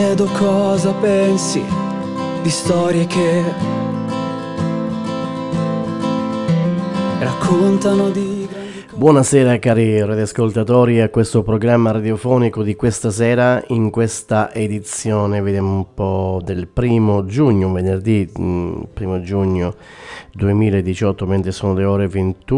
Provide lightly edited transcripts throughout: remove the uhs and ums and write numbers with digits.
chiedo cosa pensi di storie che raccontano di... Buonasera cari radioascoltatori a questo programma radiofonico di questa sera. In questa edizione vediamo un po' del 1 giugno, venerdì 1 giugno 2018, mentre sono le ore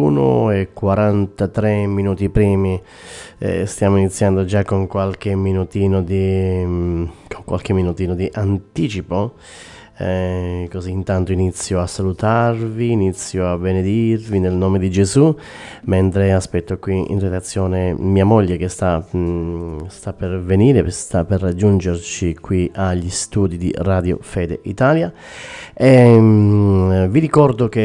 21:43 primi. Stiamo iniziando già con qualche minutino di anticipo. Così intanto inizio a salutarvi, inizio a benedirvi nel nome di Gesù, mentre aspetto qui in redazione mia moglie che sta per venire, sta per raggiungerci qui agli studi di Radio Fede Italia. Vi ricordo che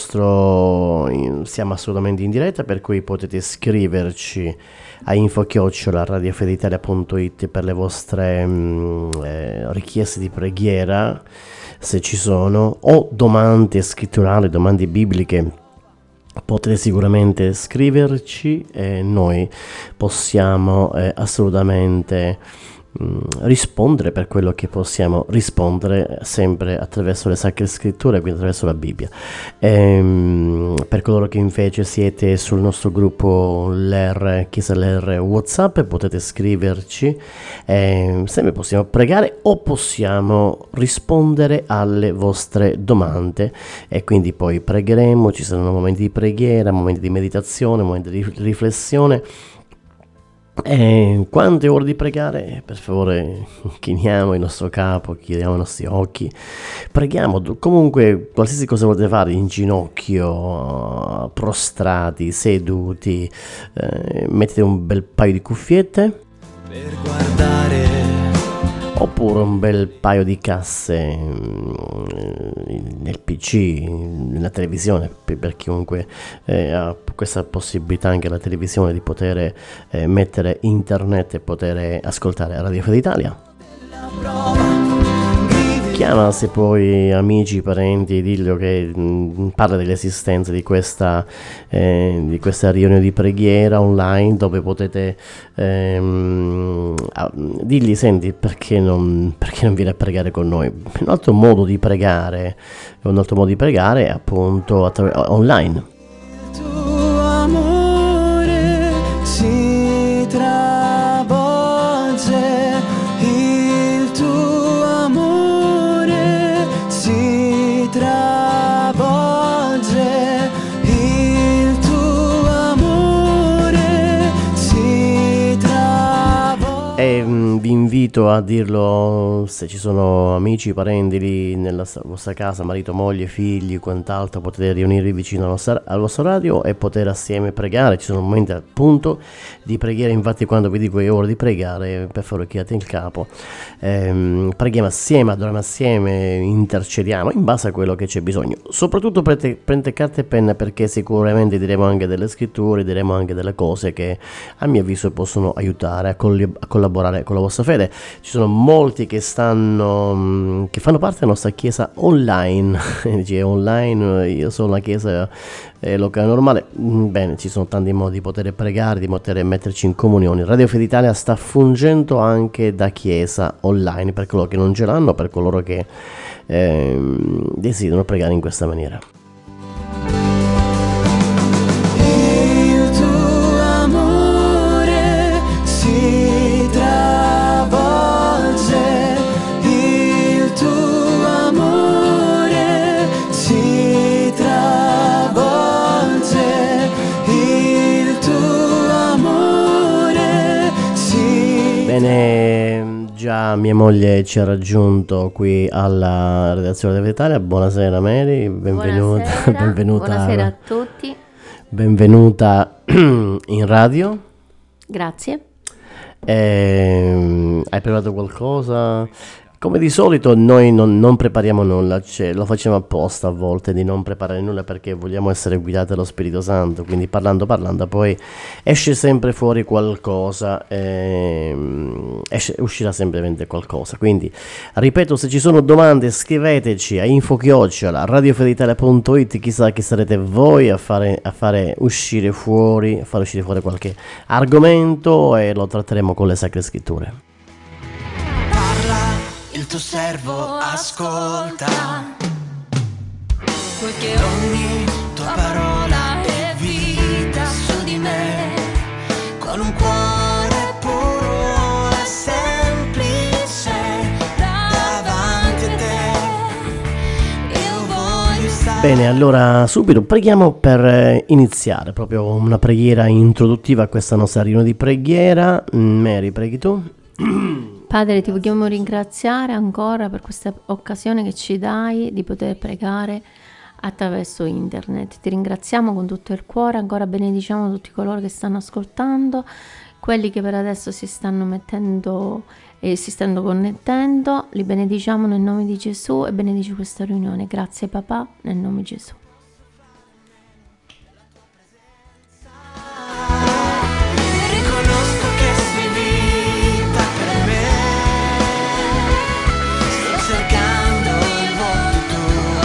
siamo assolutamente in diretta, per cui potete scriverci a info@radiofedeitalia.it per le vostre richieste di preghiera, se ci sono, o domande scritturali, domande bibliche. Potete sicuramente scriverci e noi possiamo assolutamente rispondere per quello che possiamo rispondere, sempre attraverso le Sacre Scritture, quindi attraverso la Bibbia. Per coloro che invece siete sul nostro gruppo Chiesa LR WhatsApp, potete scriverci, sempre possiamo pregare o possiamo rispondere alle vostre domande, e quindi poi pregheremo. Ci saranno momenti di preghiera, momenti di meditazione, momenti di riflessione. Quante ore di pregare? Per favore, chiniamo il nostro capo, chiudiamo i nostri occhi, preghiamo. Comunque, qualsiasi cosa volete fare, in ginocchio, prostrati, seduti, mettete un bel paio di cuffiette per guardare, oppure un bel paio di casse nel PC, nella televisione, per chiunque ha questa possibilità, anche la televisione, di poter mettere internet e poter ascoltare Radio Fede Italia. Chiama se poi amici, parenti, diglielo che parla dell'esistenza di questa riunione di preghiera online, dove potete digli: senti, perché non vieni a pregare con noi? Un altro modo di pregare è appunto online. il tuo amore si travolge, il tuo amore si travolge, il tuo amore si travolge. E vi invito a dirlo se ci sono amici, parenti lì nella vostra casa, marito, moglie, figli, quant'altro. Potete riunirvi vicino al vostro radio e poter assieme pregare. Ci sono momenti appunto di preghiera. Infatti, quando vi dico che è ora di pregare, per favore chinate il capo, preghiamo assieme, adoriamo assieme, intercediamo in base a quello che c'è bisogno. Soprattutto prendete carta e penna, perché sicuramente diremo anche delle scritture, diremo anche delle cose che a mio avviso possono aiutare a collaborare con la vostra fede. Ci sono molti che fanno parte della nostra chiesa online. Dice online, io sono una chiesa locale normale. Bene, ci sono tanti modi di poter pregare, di poter metterci in comunione. Radio Fede Italia sta fungendo anche da chiesa online per coloro che non ce l'hanno, per coloro che desiderano pregare in questa maniera. Il tuo amore si travolge, il tuo amore si travolge, il tuo amore si... Bene, già mia moglie ci ha raggiunto qui alla redazione di Fede Italia. Buonasera Mary, benvenuta. Buonasera a tutti. Benvenuta in radio. Grazie. Hai preparato qualcosa? Come di solito noi non prepariamo nulla, lo facciamo apposta a volte di non preparare nulla, perché vogliamo essere guidati dallo Spirito Santo, quindi parlando poi esce sempre fuori qualcosa, uscirà semplicemente qualcosa. Quindi ripeto, se ci sono domande scriveteci a info@radiofedeitalia.it, chissà che sarete voi a fare uscire fuori qualche argomento, e lo tratteremo con le Sacre Scritture. Parla il tuo servo ascolta, poiché ogni tua parola è vita su di me, con un cuore puro e semplice davanti a te. Io voglio stare. Bene, allora subito preghiamo per iniziare proprio una preghiera introduttiva a questa nostra riunione di preghiera. Mary, preghi tu? Padre, ti vogliamo ringraziare ancora per questa occasione che ci dai di poter pregare attraverso internet. Ti ringraziamo con tutto il cuore, ancora benediciamo tutti coloro che stanno ascoltando, quelli che per adesso si stanno mettendo e si stanno connettendo, li benediciamo nel nome di Gesù e benedici questa riunione. Grazie papà, nel nome di Gesù. Riconosco che sei vita per me, sto cercando il volto tuo.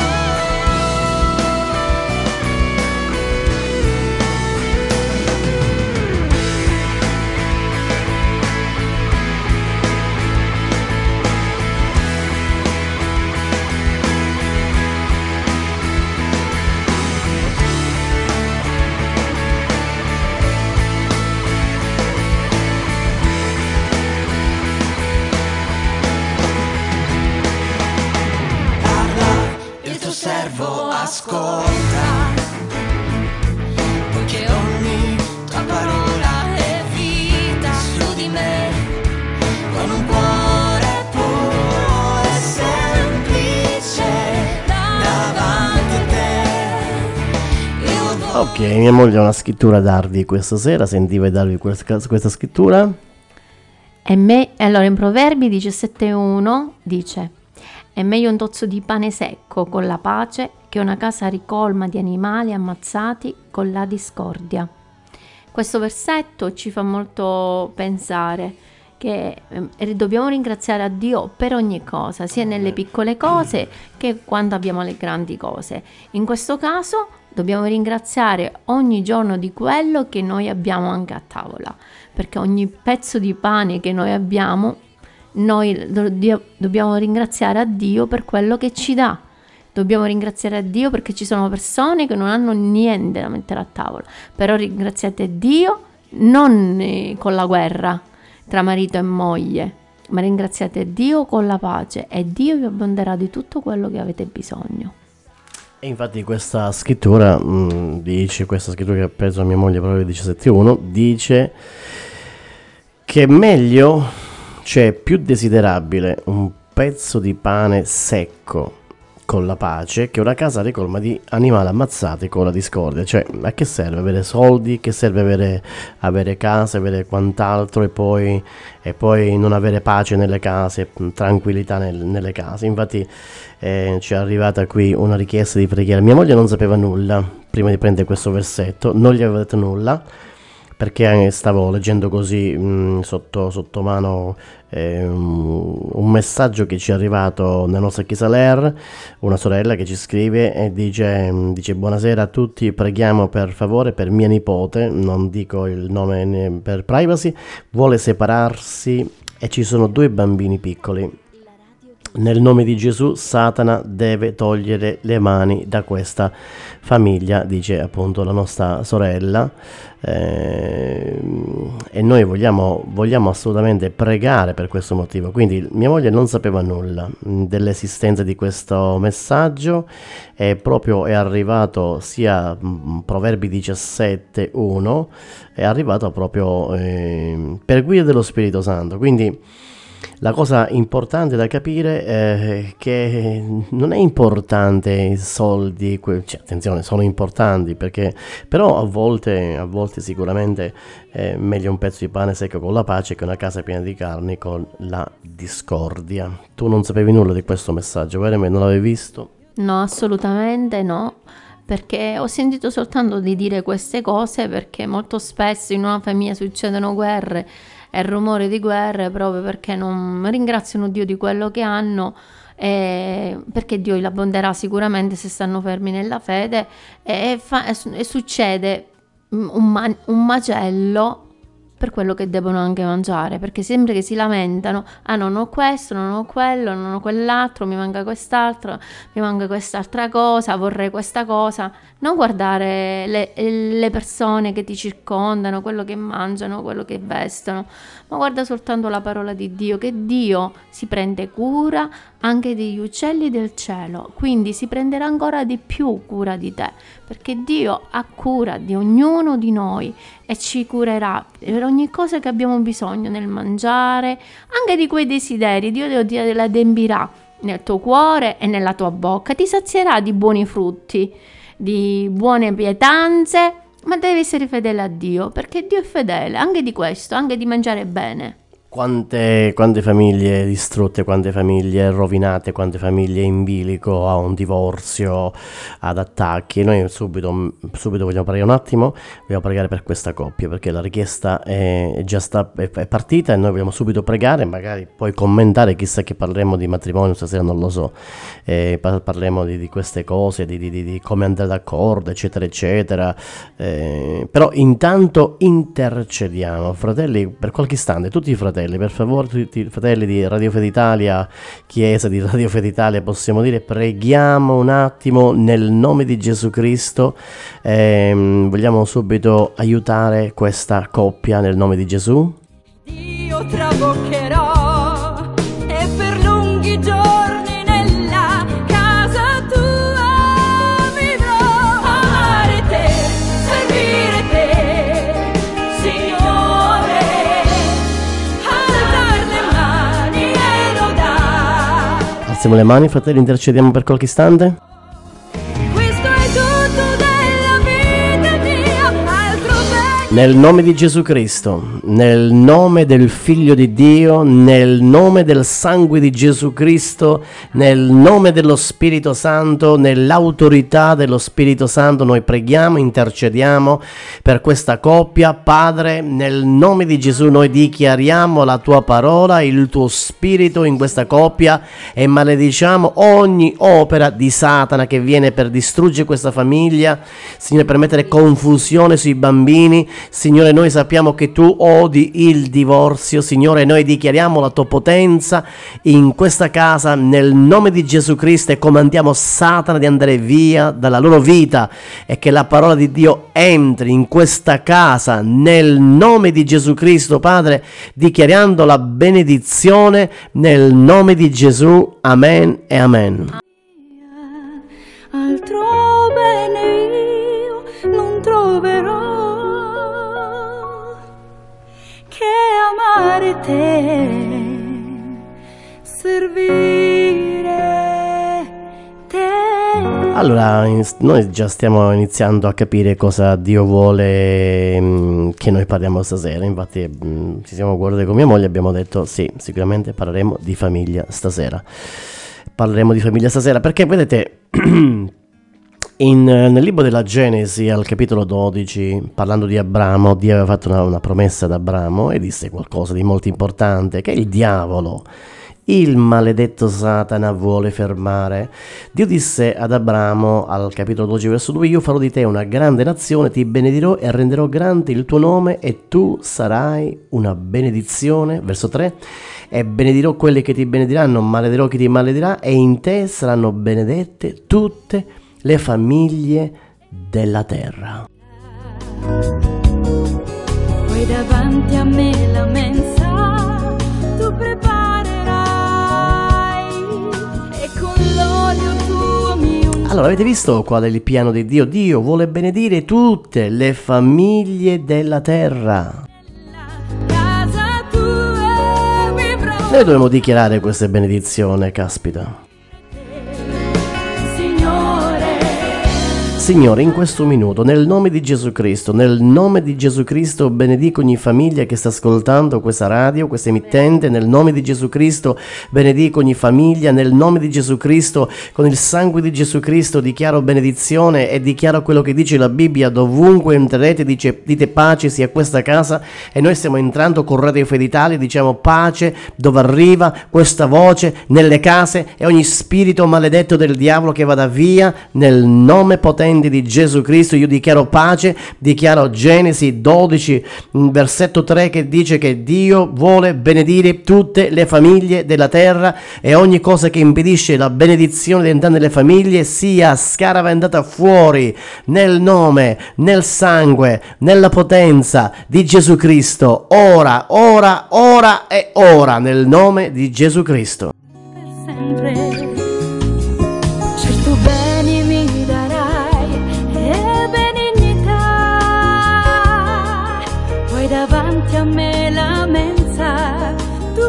Il tuo servo ascolta, poiché ogni tua parola è vita su di me, con un cuore puro e semplice davanti a te. Io voglio. Ok, mia moglie ha una scrittura a darvi questa sera, sentiva darvi questa scrittura. Allora in Proverbi 17:1 dice: è meglio un tozzo di pane secco con la pace che una casa ricolma di animali ammazzati con la discordia. Questo versetto ci fa molto pensare che dobbiamo ringraziare a Dio per ogni cosa, sia nelle piccole cose che quando abbiamo le grandi cose. In questo caso dobbiamo ringraziare ogni giorno di quello che noi abbiamo anche a tavola, perché ogni pezzo di pane che noi abbiamo, noi dobbiamo ringraziare a Dio per quello che ci dà. Dobbiamo ringraziare a Dio perché ci sono persone che non hanno niente da mettere a tavola, però ringraziate Dio non con la guerra tra marito e moglie, ma ringraziate Dio con la pace e Dio vi abbonderà di tutto quello che avete bisogno. E infatti questa scrittura dice, questa scrittura che ha preso mia moglie proprio 17:1, dice che è meglio, cioè più desiderabile un pezzo di pane secco con la pace che una casa ricolma di animali ammazzati con la discordia. Cioè, a che serve avere soldi, che serve avere case, avere quant'altro e poi non avere pace nelle case, tranquillità nelle case. Infatti ci è arrivata qui una richiesta di preghiera. Mia moglie non sapeva nulla prima di prendere questo versetto, non gli aveva detto nulla, perché stavo leggendo così sotto mano un messaggio che ci è arrivato nella nostra chiesa LER, una sorella che ci scrive e dice buonasera a tutti, preghiamo per favore per mia nipote, non dico il nome per privacy, vuole separarsi e ci sono 2 bambini piccoli. Nel nome di Gesù Satana deve togliere le mani da questa famiglia, dice appunto la nostra sorella, e noi vogliamo assolutamente pregare per questo motivo. Quindi mia moglie non sapeva nulla dell'esistenza di questo messaggio, e proprio è arrivato sia Proverbi 17:1, è arrivato proprio per guida dello Spirito Santo. Quindi la cosa importante da capire è che non è importante i soldi, cioè, attenzione, sono importanti, però a volte sicuramente è meglio un pezzo di pane secco con la pace che una casa piena di carni con la discordia. Tu non sapevi nulla di questo messaggio, vero? Non l'avevi visto? No, assolutamente no, perché ho sentito soltanto di dire queste cose perché molto spesso in una famiglia succedono guerre e rumore di guerre proprio perché non ringraziano Dio di quello che hanno, perché Dio li abbonderà sicuramente se stanno fermi nella fede, e succede un macello per quello che devono anche mangiare, perché sempre che si lamentano, ah non ho questo, non ho quello, non ho quell'altro, mi manca quest'altro, mi manca quest'altra cosa, vorrei questa cosa. Non guardare le persone che ti circondano, quello che mangiano, quello che vestono, ma guarda soltanto la parola di Dio, che Dio si prende cura anche degli uccelli del cielo, quindi si prenderà ancora di più cura di te, perché Dio ha cura di ognuno di noi e ci curerà per ogni cosa che abbiamo bisogno nel mangiare, anche di quei desideri. Dio ti adempirà nel tuo cuore e nella tua bocca, ti sazierà di buoni frutti, di buone pietanze, ma devi essere fedele a Dio, perché Dio è fedele anche di questo, anche di mangiare bene. Quante famiglie distrutte, quante famiglie rovinate, quante famiglie in bilico a un divorzio, ad attacchi. Noi subito vogliamo pregare un attimo, vogliamo pregare per questa coppia, perché la richiesta è partita e noi vogliamo subito pregare, magari poi commentare, chissà che parleremo di matrimonio stasera, non lo so, parleremo di queste cose, di come andare d'accordo, eccetera, eccetera. Però intanto intercediamo, fratelli, per qualche istante, tutti i fratelli, per favore, tutti i fratelli di Radio Fede Italia, Chiesa di Radio Fede Italia, possiamo dire, preghiamo un attimo nel nome di Gesù Cristo. Vogliamo subito aiutare questa coppia nel nome di Gesù. Io traboccherò e per lunghi giorni nella casa tua vivrò. Amare te, servire te, Signore, alzare le mani e lodare. Alziamo le mani, fratelli, intercediamo per qualche istante. Questo è tutto della vita mia, altro bene. Nel nome di Gesù Cristo, nel nome del Figlio di Dio, nel nome del sangue di Gesù Cristo, nel nome dello Spirito Santo, nell'autorità dello Spirito Santo, noi preghiamo, intercediamo per questa coppia. Padre, nel nome di Gesù noi dichiariamo la tua parola, il tuo Spirito in questa coppia e malediciamo ogni opera di Satana che viene per distruggere questa famiglia, Signore, per mettere confusione sui bambini. Signore, noi sappiamo che tu odi il divorzio, Signore, noi dichiariamo la tua potenza in questa casa nel nome di Gesù Cristo e comandiamo Satana di andare via dalla loro vita e che la parola di Dio entri in questa casa nel nome di Gesù Cristo, Padre, dichiarando la benedizione nel nome di Gesù. Amen e amen. Altro bene io non troverò che amare te, servire te. Allora, noi già stiamo iniziando a capire cosa Dio vuole che noi parliamo stasera. Infatti ci siamo guardati con mia moglie e abbiamo detto sì, sicuramente parleremo di famiglia stasera. Parleremo di famiglia stasera perché, vedete, nel libro della Genesi, al capitolo 12, parlando di Abramo, Dio aveva fatto una promessa ad Abramo e disse qualcosa di molto importante, che il diavolo, il maledetto Satana, vuole fermare. Dio disse ad Abramo, al capitolo 12, verso 2, io farò di te una grande nazione, ti benedirò e renderò grande il tuo nome e tu sarai una benedizione. Verso 3, e benedirò quelli che ti benediranno, maledirò chi ti maledirà e in te saranno benedette tutte le famiglie della terra. Poi davanti a me la mensa tu preparerai e con l'olio tuo mi ungerai. Allora, avete visto qual è il piano di Dio? Dio vuole benedire tutte le famiglie della terra. Casa tua vivrò. Noi dobbiamo dichiarare queste benedizioni, caspita. Signore, in questo minuto, nel nome di Gesù Cristo, benedico ogni famiglia che sta ascoltando questa radio, questa emittente, nel nome di Gesù Cristo, benedico ogni famiglia, nel nome di Gesù Cristo, con il sangue di Gesù Cristo dichiaro benedizione e dichiaro quello che dice la Bibbia, dovunque entrerete dite pace sia questa casa e noi stiamo entrando con Radio Fede Italia, diciamo pace dove arriva questa voce nelle case e ogni spirito maledetto del diavolo che vada via nel nome potente credenti di Gesù Cristo, io dichiaro pace, dichiaro Genesi 12, versetto 3, che dice che Dio vuole benedire tutte le famiglie della terra e ogni cosa che impedisce la benedizione di entrare nelle famiglie sia scaraventata fuori nel nome, nel sangue, nella potenza di Gesù Cristo, ora, ora, ora e ora, nel nome di Gesù Cristo. Per sempre, certo beni mi darai e benignità, poi davanti a me la mensa tu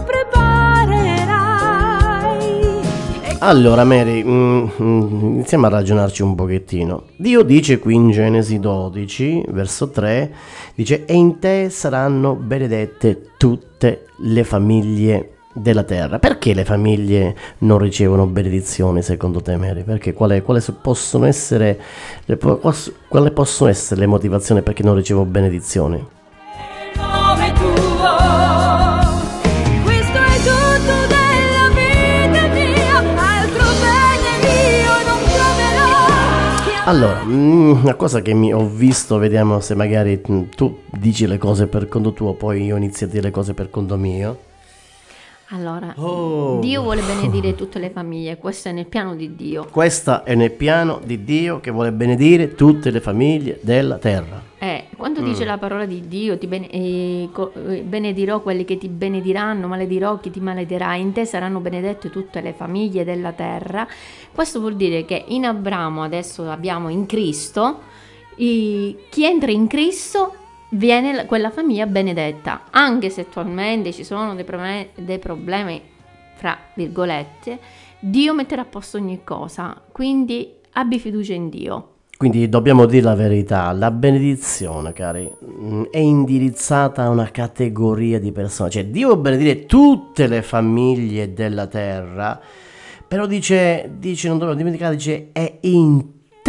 preparerai. Allora Mary, iniziamo a ragionarci un pochettino. Dio dice qui in Genesi 12, verso 3, dice: e in te saranno benedette tutte le famiglie della terra. Perché le famiglie non ricevono benedizione secondo te, Mary? Perché quali possono essere le motivazioni perché non ricevo benedizione? Il nome tuo, questo è tutto della vita mia, altro bene mio non troverò. Allora, una cosa che ho visto, vediamo se magari tu dici le cose per conto tuo, poi io inizio a dire le cose per conto mio. Allora, Dio vuole benedire tutte le famiglie, questo è nel piano di Dio. Questa è nel piano di Dio che vuole benedire tutte le famiglie della terra. Quando dice la parola di Dio, benedirò quelli che ti benediranno, maledirò chi ti malederà, in te saranno benedette tutte le famiglie della terra. Questo vuol dire che in Abramo adesso abbiamo in Cristo, chi entra in Cristo viene quella famiglia benedetta, anche se attualmente ci sono dei problemi, fra virgolette, Dio metterà a posto ogni cosa, quindi abbi fiducia in Dio. Quindi dobbiamo dire la verità, la benedizione, cari, è indirizzata a una categoria di persone, cioè Dio vuole benedire tutte le famiglie della terra, però dice non dobbiamo dimenticare, dice è in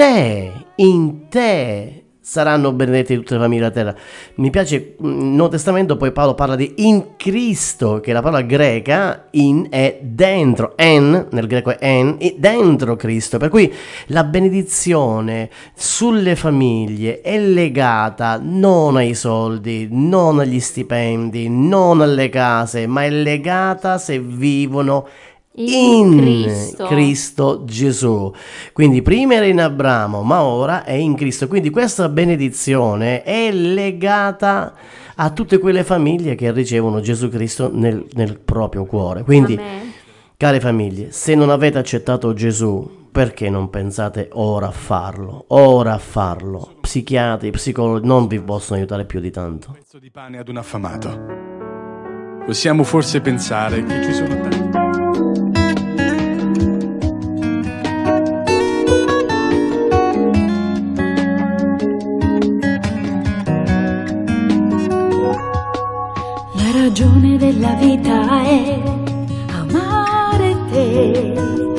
te saranno benedette tutte le famiglie della terra. Mi piace, nel Nuovo Testamento poi Paolo parla di in Cristo, che la parola greca in è dentro, en, nel greco è en, dentro Cristo, per cui la benedizione sulle famiglie è legata non ai soldi, non agli stipendi, non alle case, ma è legata se vivono in Cristo Gesù. Quindi prima era in Abramo, ma ora è in Cristo. Quindi questa benedizione è legata a tutte quelle famiglie che ricevono Gesù Cristo nel proprio cuore. Quindi, Amen. Care famiglie, se non avete accettato Gesù, perché non pensate ora a farlo? Ora a farlo. Psichiatri, psicologi non vi possono aiutare più di tanto. Un pezzo di pane ad un affamato. Possiamo forse pensare che ci sono tanti. La ragione della vita è amare te,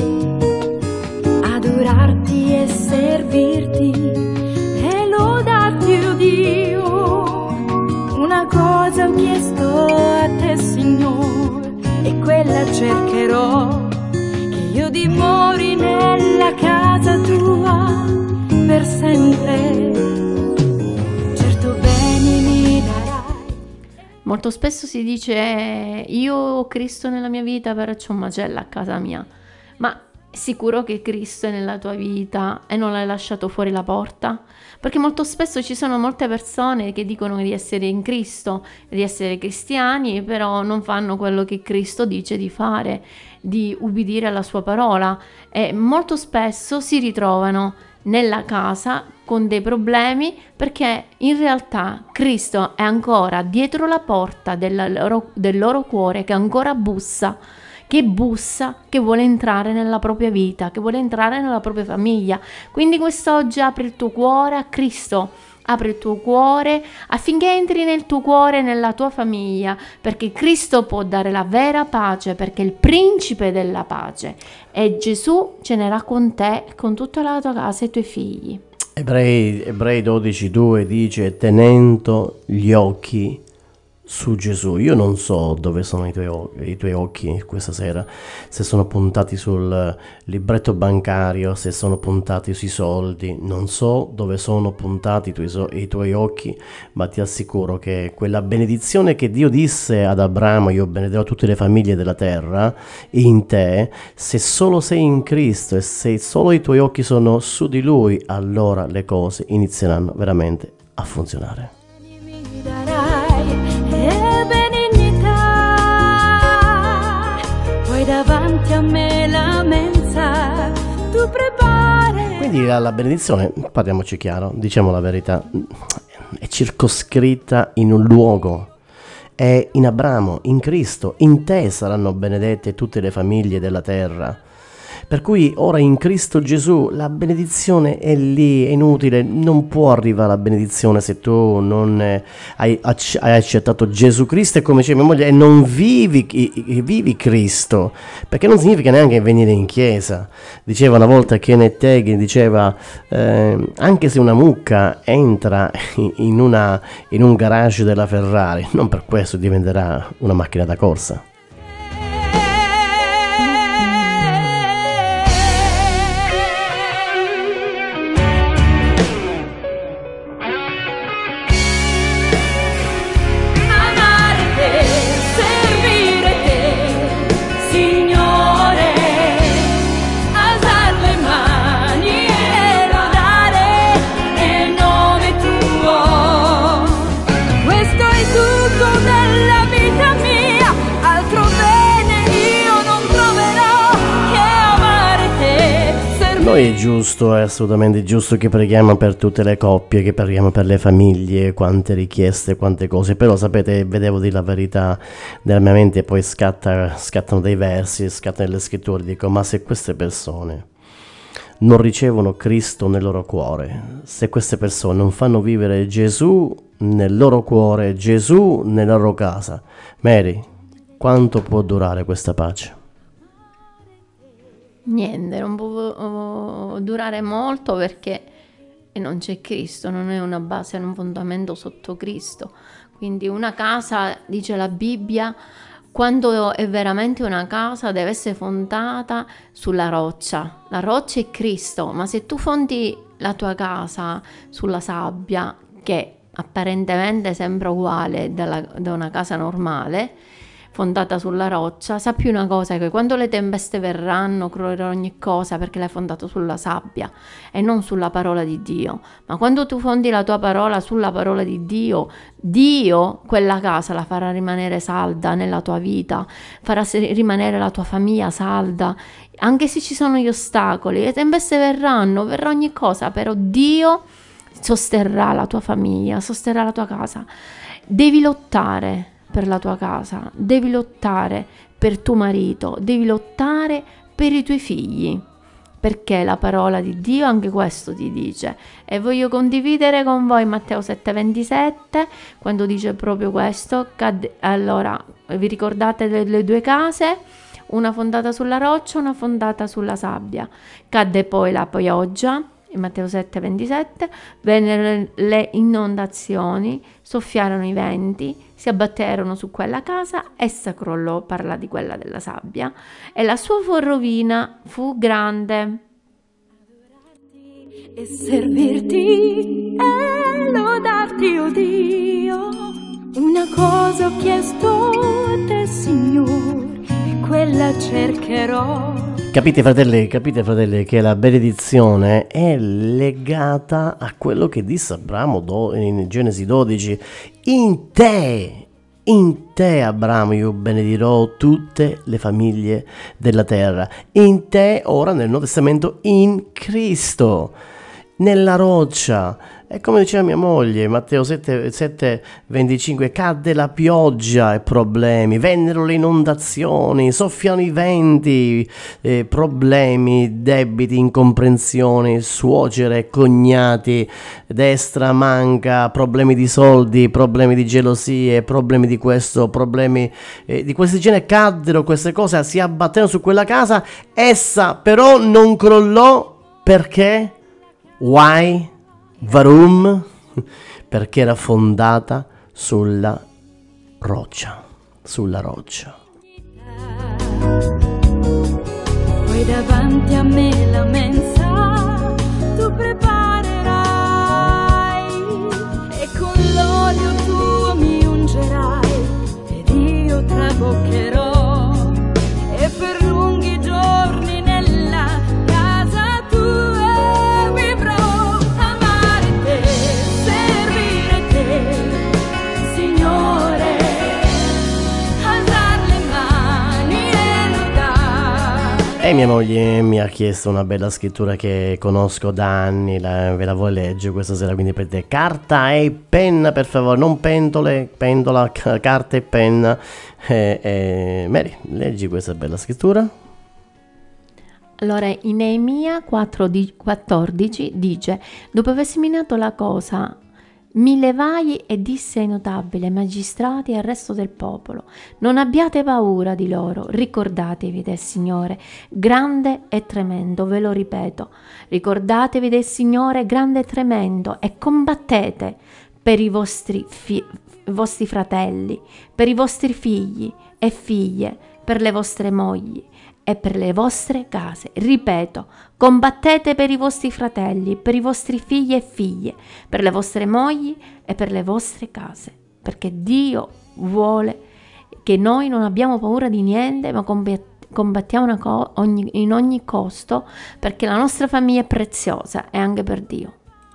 adorarti e servirti e lodarti, oh Dio. Una cosa ho chiesto a te, Signore, e quella cercherò, che io dimori nella casa tua per sempre. Certo beni mi darai. Molto spesso si dice io ho Cristo nella mia vita, però c'ho un macello a casa mia. Ma è sicuro che Cristo è nella tua vita e non l'hai lasciato fuori la porta? Perché molto spesso ci sono molte persone che dicono di essere in Cristo, di essere cristiani, però non fanno quello che Cristo dice di fare, di ubbidire alla sua parola, e molto spesso si ritrovano nella casa con dei problemi perché in realtà Cristo è ancora dietro la porta del loro cuore, che ancora bussa, che vuole entrare nella propria vita, che vuole entrare nella propria famiglia. Quindi quest'oggi apri il tuo cuore a Cristo, apri il tuo cuore affinché entri nel tuo cuore, nella tua famiglia, perché Cristo può dare la vera pace, perché è il principe della pace e Gesù cenerà con te, con tutta la tua casa e i tuoi figli. Ebrei 12:2 dice: tenendo gli occhi su Gesù. Io non so dove sono i tuoi occhi questa sera, se sono puntati sul libretto bancario, se sono puntati sui soldi, non so dove sono puntati i tuoi occhi, ma ti assicuro che quella benedizione che Dio disse ad Abramo, io benederò tutte le famiglie della terra, in te, se solo sei in Cristo e se solo i tuoi occhi sono su di Lui, allora le cose inizieranno veramente a funzionare. Mi darai benignità, poi davanti a me la mensa tu prepari. Quindi la benedizione, parliamoci chiaro, diciamo la verità, è circoscritta in un luogo, è in Abramo, in Cristo, in te saranno benedette tutte le famiglie della terra. Per cui ora in Cristo Gesù la benedizione è lì, è inutile, non può arrivare la benedizione se tu non hai accettato Gesù Cristo e come dice mia moglie, e non vivi Cristo, perché non significa neanche venire in chiesa. Diceva una volta Kenneth Hagin, diceva anche se una mucca entra in un garage della Ferrari, non per questo diventerà una macchina da corsa. Noi è giusto, è assolutamente giusto che preghiamo per tutte le coppie, che preghiamo per le famiglie, quante richieste, quante cose, però sapete, vedevo di la verità nella mia mente e poi scattano dei versi, scattano le scritture, dico, ma se queste persone non ricevono Cristo nel loro cuore, se queste persone non fanno vivere Gesù nel loro cuore, Gesù nella loro casa, Mary, quanto può durare questa pace? Niente, non può durare molto perché non c'è Cristo, non è una base, è un fondamento sotto Cristo. Quindi una casa, dice la Bibbia, quando è veramente una casa deve essere fondata sulla roccia. La roccia è Cristo, ma se tu fondi la tua casa sulla sabbia, che apparentemente sembra uguale da una casa normale, fondata sulla roccia, sappi una cosa, che quando le tempeste verranno crollerà ogni cosa perché l'hai fondato sulla sabbia e non sulla parola di Dio. Ma quando tu fondi la tua parola sulla parola di Dio, Dio quella casa la farà rimanere salda nella tua vita, farà rimanere la tua famiglia salda, anche se ci sono gli ostacoli, le tempeste verrà ogni cosa, però Dio sosterrà la tua famiglia, sosterrà la tua casa. Devi lottare per la tua casa, devi lottare per tuo marito, devi lottare per i tuoi figli, perché la parola di Dio anche questo ti dice, e voglio condividere con voi Matteo 7,27, quando dice proprio questo. Allora, vi ricordate delle due case? Una fondata sulla roccia, una fondata sulla sabbia. Cadde poi la pioggia, in Matteo 7,27, vennero le inondazioni, soffiarono i venti, si abbatterono su quella casa, essa crollò, parla di quella della sabbia, e la sua rovina fu grande. E servirti e lodarti, oh Dio, una cosa ho chiesto a te, Signore, e quella cercherò. Capite fratelli, che la benedizione è legata a quello che disse Abramo in Genesi 12, in te Abramo io benedirò tutte le famiglie della terra, in te ora nel Nuovo Testamento, in Cristo, nella roccia. E come diceva mia moglie, Matteo 7,25, cadde la pioggia e problemi, vennero le inondazioni, soffiano i venti, problemi, debiti, incomprensioni, suocere, cognati, destra manca, problemi di soldi, problemi di gelosie, problemi di questo, problemi di questo genere. Caddero queste cose, si abbatterono su quella casa, essa però non crollò. Perché? Why? Varum? Perché era fondata sulla roccia, sulla roccia. Poi davanti a me la mensa tu preparerai e con l'olio tuo mi ungerai ed io traboccherò e per lunghi giorni nella casa tua vivrò. Amare te, servire te, Signore, alzar le mani e lodare. E mia moglie mi ha chiesto una bella scrittura che conosco da anni, ve la vuoi leggere questa sera, quindi prendete carta e penna per favore, non pentole, pendola, carta e penna. Mary, leggi questa bella scrittura. Allora, in Neemia 4:14 dice: dopo aver seminato la cosa, mi levai e disse ai notabili, ai magistrati e al resto del popolo: non abbiate paura di loro, ricordatevi del Signore, grande e tremendo, ve lo ripeto, ricordatevi del Signore, grande e tremendo, e combattete per i vostri fratelli, per i vostri figli e figlie, per le vostre mogli e per le vostre case. Ripeto, combattete per i vostri fratelli, per i vostri figli e figlie, per le vostre mogli e per le vostre case, perché Dio vuole che noi non abbiamo paura di niente, ma combattiamo in ogni costo, perché la nostra famiglia è preziosa e anche per Dio.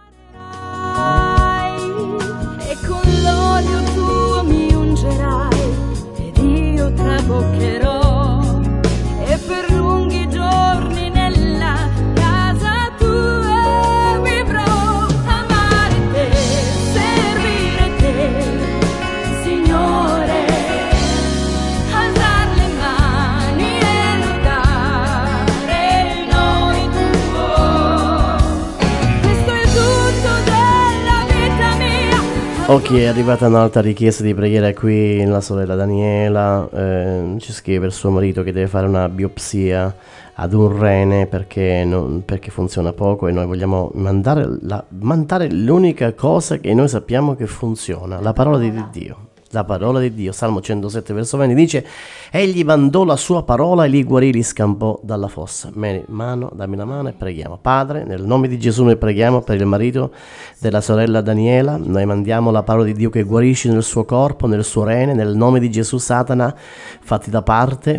E con l'olio tuo mi ungerai ed io traboccherò e per lunghi giorni nella casa tua vivrò. Amare te, servire te, Signore, alzar le mani e lodare il nome tuo. Questo è tutto della vita mia. Ok, è arrivata un'altra richiesta di preghiera qui, la sorella Daniela ci scrive per suo marito che deve fare una biopsia ad un rene perché funziona poco, e noi vogliamo mandare l'unica cosa che noi sappiamo che funziona, la parola di Dio. La parola di Dio, Salmo 107 verso 20 dice: egli mandò la sua parola e li guarì, li scampò dalla fossa. Dammi la mano e preghiamo. Padre, nel nome di Gesù noi preghiamo per il marito della sorella Daniela, noi mandiamo la parola di Dio che guarisce nel suo corpo, nel suo rene, nel nome di Gesù. Satana, fatti da parte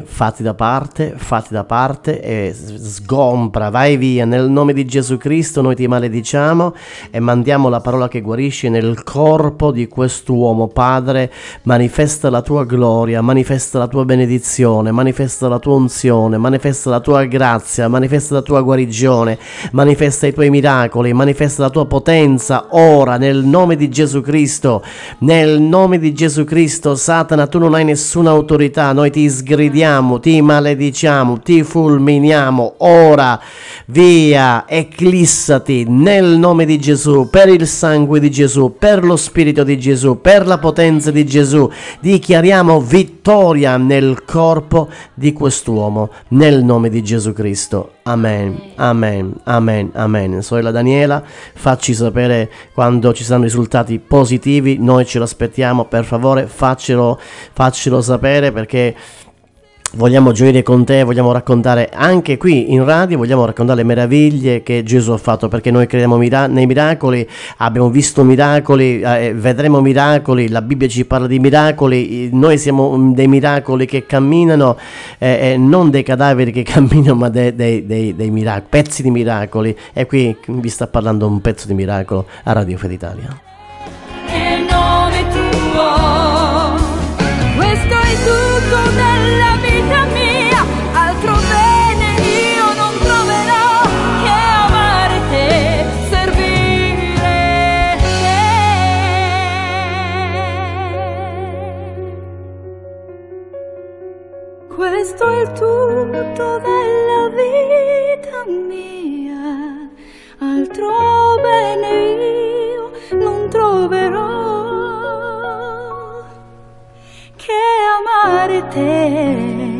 e sgompra, vai via, nel nome di Gesù Cristo noi ti malediciamo e mandiamo la parola che guarisce nel corpo di quest'uomo. Padre, manifesta la tua gloria, manifesta la tua benedizione, manifesta la tua unzione, manifesta la tua grazia, manifesta la tua guarigione, manifesta i tuoi miracoli, manifesta la tua potenza ora nel nome di Gesù Cristo. Nel nome di Gesù Cristo, Satana, tu non hai nessuna autorità, noi ti sgridiamo, ti malediciamo, ti fulminiamo ora, via, eclissati nel nome di Gesù, per il sangue di Gesù, per lo spirito di Gesù, per la potenza di Gesù. Dichiariamo vittoria nel corpo di quest'uomo nel nome di Gesù Cristo. Amen, amen, amen, amen. Sorella Daniela, facci sapere quando ci saranno risultati positivi, noi ce lo aspettiamo, per favore faccelo sapere, perché vogliamo gioire con te, vogliamo raccontare anche qui in radio, vogliamo raccontare le meraviglie che Gesù ha fatto, perché noi crediamo nei miracoli, abbiamo visto miracoli, vedremo miracoli, la Bibbia ci parla di miracoli, noi siamo dei miracoli che camminano, non dei cadaveri che camminano, ma dei miracoli, pezzi di miracoli, e qui vi sta parlando un pezzo di miracolo a Radio Fede Italia. Nel nome tuo, questo è tutto della vita mia, altro bene io non troverò che amare te, servire te. Questo è il tutto della vita mia, altro bene io non troverò che amare te,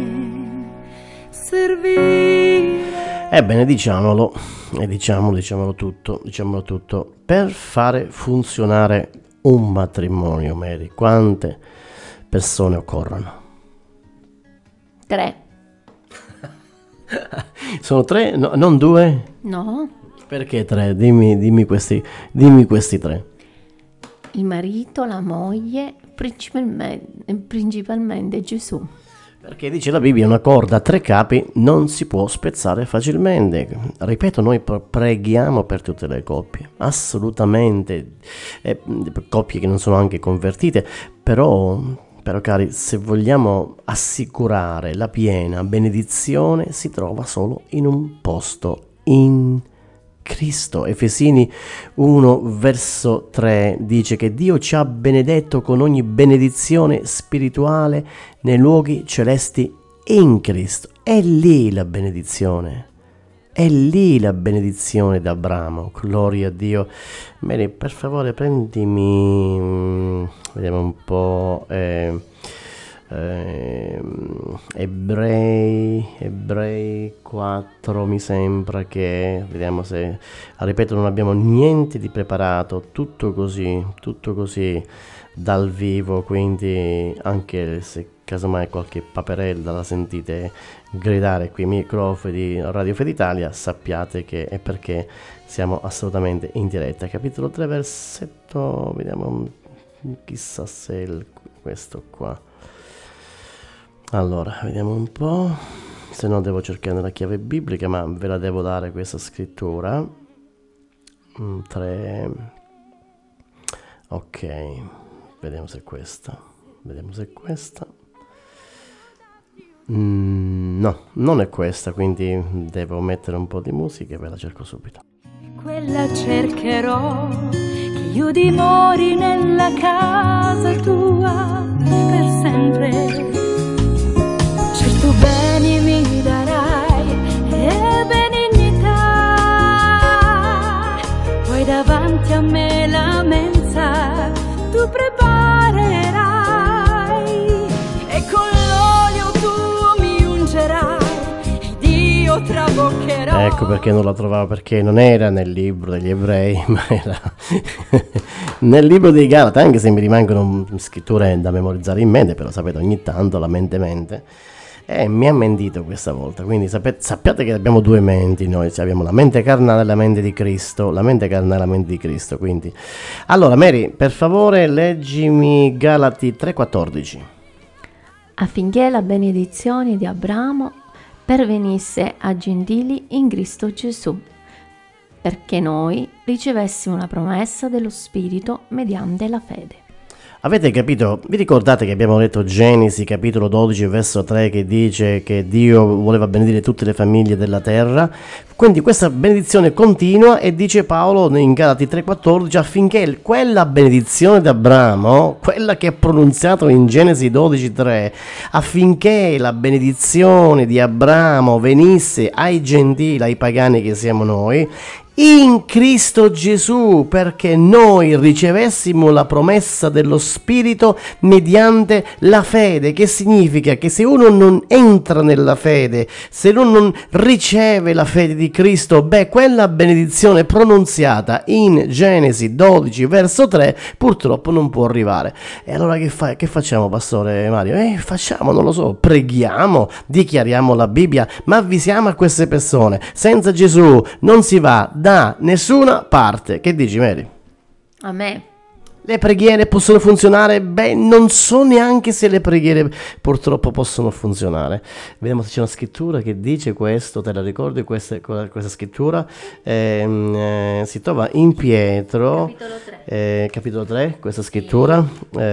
servire. Ebbene, diciamolo tutto, per fare funzionare un matrimonio, Mary, quante persone occorrono? 3. Sono 3, no, non 2? No? Perché 3? Dimmi questi 3. Il marito, la moglie, principalmente Gesù. Perché dice la Bibbia, una corda a 3 capi non si può spezzare facilmente. Ripeto, noi preghiamo per tutte le coppie, assolutamente, coppie che non sono anche convertite, però cari, se vogliamo assicurare la piena benedizione si trova solo in un posto, in Cristo. Efesini 1 verso 3 dice che Dio ci ha benedetto con ogni benedizione spirituale nei luoghi celesti in Cristo. È lì la benedizione. È lì la benedizione d'Abramo. Gloria a Dio. Mary, per favore prendimi, vediamo un po', Ebrei 4 mi sembra che, vediamo se, ripeto, non abbiamo niente di preparato, tutto così dal vivo, quindi anche se casomai qualche paperella la sentite gridare qui ai microfoni di Radio Fede Italia, sappiate che è perché siamo assolutamente in diretta. Capitolo 3 versetto, vediamo, chissà se questo qua. Allora, vediamo un po', se no devo cercare la chiave biblica, ma ve la devo dare questa scrittura. 3. Ok, vediamo se è questa. No, non è questa, quindi devo mettere un po' di musica e ve la cerco subito. Quella cercherò, che io dimori nella casa tua per sempre. Certo beni mi darai e benignità, poi davanti a me la mensa tu preparerai e con l'olio tuo mi ungerai ed io traboccherò. Ecco perché non la trovavo, perché non era nel libro degli Ebrei, ma era nel libro dei Galati, anche se mi rimangono scritture da memorizzare in mente, però sapete, ogni tanto la mente mi ha mentito questa volta, quindi sappiate che abbiamo 2 menti noi, abbiamo la mente carnale e la mente di Cristo, quindi. Allora Mary, per favore leggimi Galati 3,14. Affinché la benedizione di Abramo pervenisse a gentili in Cristo Gesù, perché noi ricevessimo la promessa dello Spirito mediante la fede. Avete capito? Vi ricordate che abbiamo letto Genesi capitolo 12 verso 3 che dice che Dio voleva benedire tutte le famiglie della terra? Quindi questa benedizione continua e dice Paolo in Galati 3,14 affinché quella benedizione di Abramo, quella che è pronunziata in Genesi 12,3, affinché la benedizione di Abramo venisse ai gentili, ai pagani che siamo noi, in Cristo Gesù, perché noi ricevessimo la promessa dello Spirito mediante la fede, che significa che se uno non entra nella fede, se uno non riceve la fede di Cristo, quella benedizione pronunziata in Genesi 12 verso 3 purtroppo non può arrivare. E allora che facciamo, Pastore Mario? Facciamo, non lo so, preghiamo, dichiariamo la Bibbia, ma avvisiamo a queste persone, senza Gesù non si va da nessuna parte. Che dici, Mary? A me. Le preghiere possono funzionare? Non so neanche se le preghiere purtroppo possono funzionare. Vediamo se c'è una scrittura che dice questo, te la ricordi questa scrittura? Si trova in Pietro, capitolo 3, questa scrittura.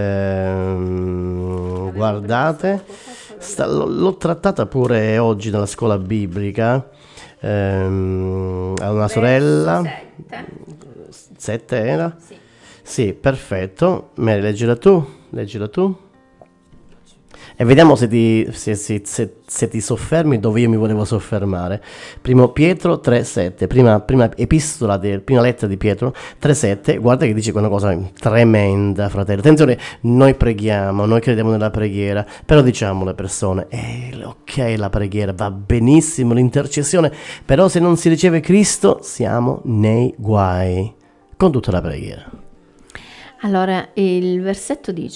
Guardate, l'ho trattata pure oggi nella scuola biblica. A una sorella 7 era? Sì, perfetto. Mary, leggila tu e vediamo se ti soffermi dove io mi volevo soffermare. Primo Pietro 3,7, prima epistola, prima lettera di Pietro 3,7. Guarda che dice una cosa tremenda, fratello. Attenzione, noi preghiamo, noi crediamo nella preghiera, però diciamo alle persone, ok, la preghiera va benissimo, l'intercessione, però se non si riceve Cristo siamo nei guai con tutta la preghiera. Allora, il versetto dice: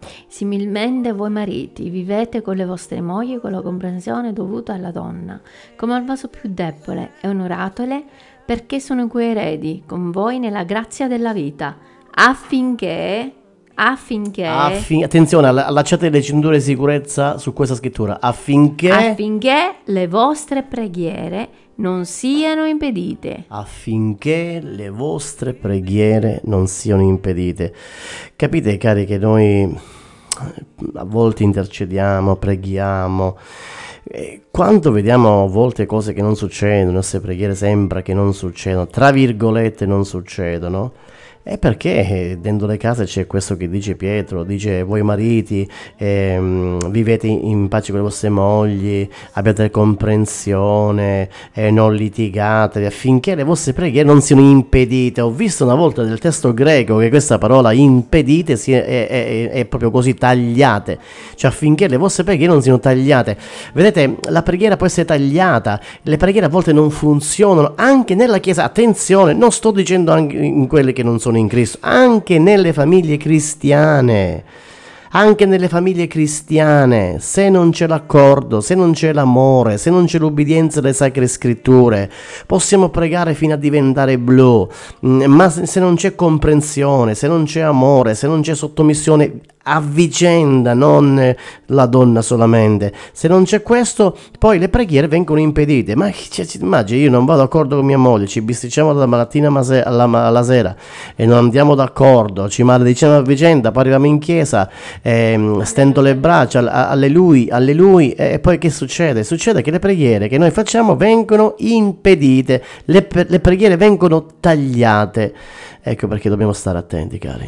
Similmente voi mariti vivete con le vostre mogli con la comprensione dovuta alla donna, come al vaso più debole, e onoratele perché sono coeredi con voi nella grazia della vita, affinché attenzione, allacciate le cinture di sicurezza su questa scrittura, affinché le vostre preghiere non siano impedite. Affinché le vostre preghiere non siano impedite. Capite, cari, che noi a volte intercediamo, preghiamo. Quando vediamo a volte cose che non succedono, le nostre preghiere sembra che non succedono, tra virgolette non succedono, è perché dentro le case c'è questo che dice Pietro, dice: voi mariti vivete in pace con le vostre mogli, abbiate comprensione, non litigate, affinché le vostre preghiere non siano impedite. Ho visto una volta nel testo greco che questa parola impedite è proprio così, tagliate, cioè affinché le vostre preghiere non siano tagliate. Vedete, la preghiera può essere tagliata, le preghiere a volte non funzionano anche nella chiesa. Attenzione, non sto dicendo anche in quelle che non sono in Cristo, anche nelle famiglie cristiane. Anche nelle famiglie cristiane, se non c'è l'accordo, se non c'è l'amore, se non c'è l'ubbidienza alle sacre scritture, possiamo pregare fino a diventare blu, ma se non c'è comprensione, se non c'è amore, se non c'è sottomissione a vicenda, non la donna solamente, se non c'è questo, poi le preghiere vengono impedite. Ma immagini, io non vado d'accordo con mia moglie, ci bisticciamo dalla mattina alla sera e non andiamo d'accordo, ci malediciamo a vicenda, poi arriviamo in chiesa, stendo le braccia, alleluia, e poi che succede? Succede che le preghiere che noi facciamo vengono impedite, le preghiere vengono tagliate. Ecco perché dobbiamo stare attenti, cari.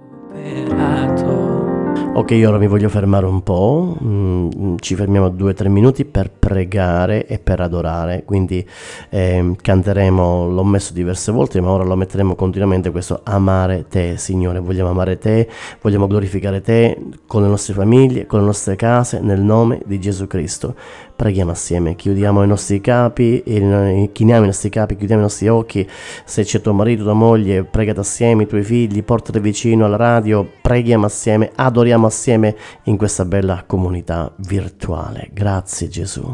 Ok, ora mi voglio fermare un po', ci fermiamo 2-3 minuti per pregare e per adorare, quindi canteremo, l'ho messo diverse volte ma ora lo metteremo continuamente, questo amare te, Signore. Vogliamo amare te, vogliamo glorificare te con le nostre famiglie, con le nostre case, nel nome di Gesù Cristo. Preghiamo assieme, chiudiamo i nostri capi, chiniamo i nostri capi, chiudiamo i nostri occhi. Se c'è tuo marito, tua moglie, pregate assieme, i tuoi figli, portali vicino alla radio, preghiamo assieme, adoriamo assieme in questa bella comunità virtuale. Grazie Gesù.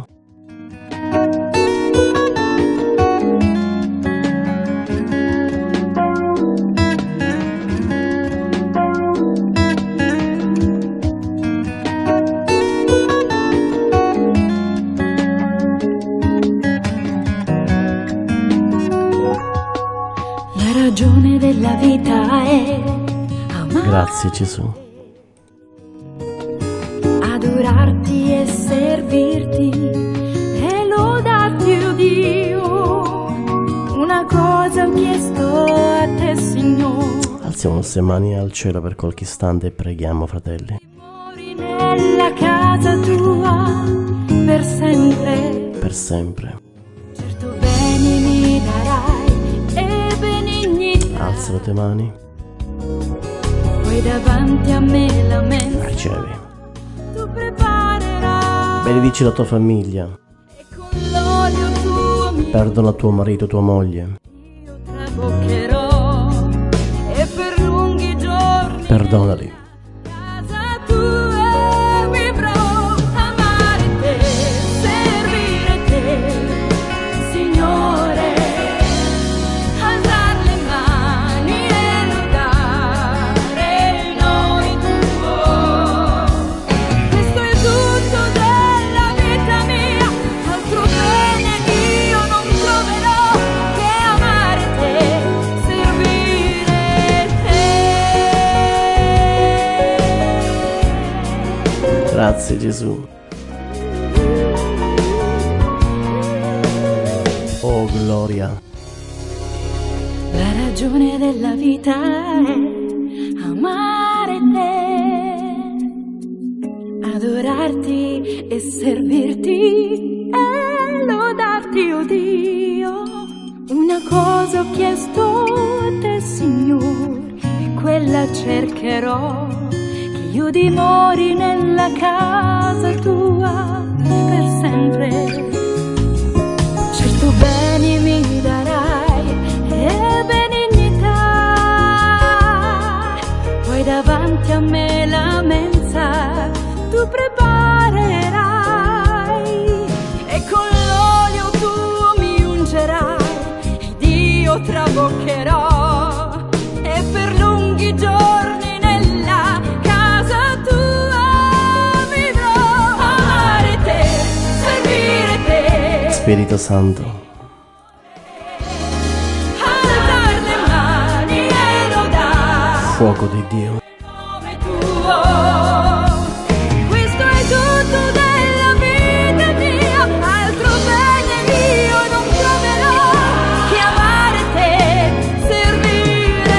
Della vita è amare, grazie Gesù, adorarti e servirti e lodarti, oh Dio. Una cosa ho chiesto a te, Signore. Alziamo le nostre mani al cielo per qualche istante e preghiamo, fratelli. Mori nella casa tua per sempre, per sempre. certo beni mi darai e benignità. Alza le tue mani, Poi davanti a me la mensa ricevi, tu preparerai, benedici la tua famiglia, e con l'olio tuo mi perdona tuo marito, tua moglie, io traboccherò, e per lunghi giorni perdonali, casa tua vivrò. Amare te, servire te, Signore, alzar le mani e lodare il nome tuo. Questo è tutto della vita mia, altro bene io non troverò che amare te, servire te. grazie Gesù. Oh gloria, La ragione della vita è amare te, adorarti e servirti e lodarti, oh Dio. Una cosa ho chiesto a te, Signore, e quella cercherò, che io dimori nella casa tua per sempre. Certo beni mi darai e benignità, poi davanti a me la mente Spirito Santo. alzar le mani e lodare Fuoco di Dio. nome tuo. Questo è tutto della vita mia, altro bene io non troverò che amare te, servire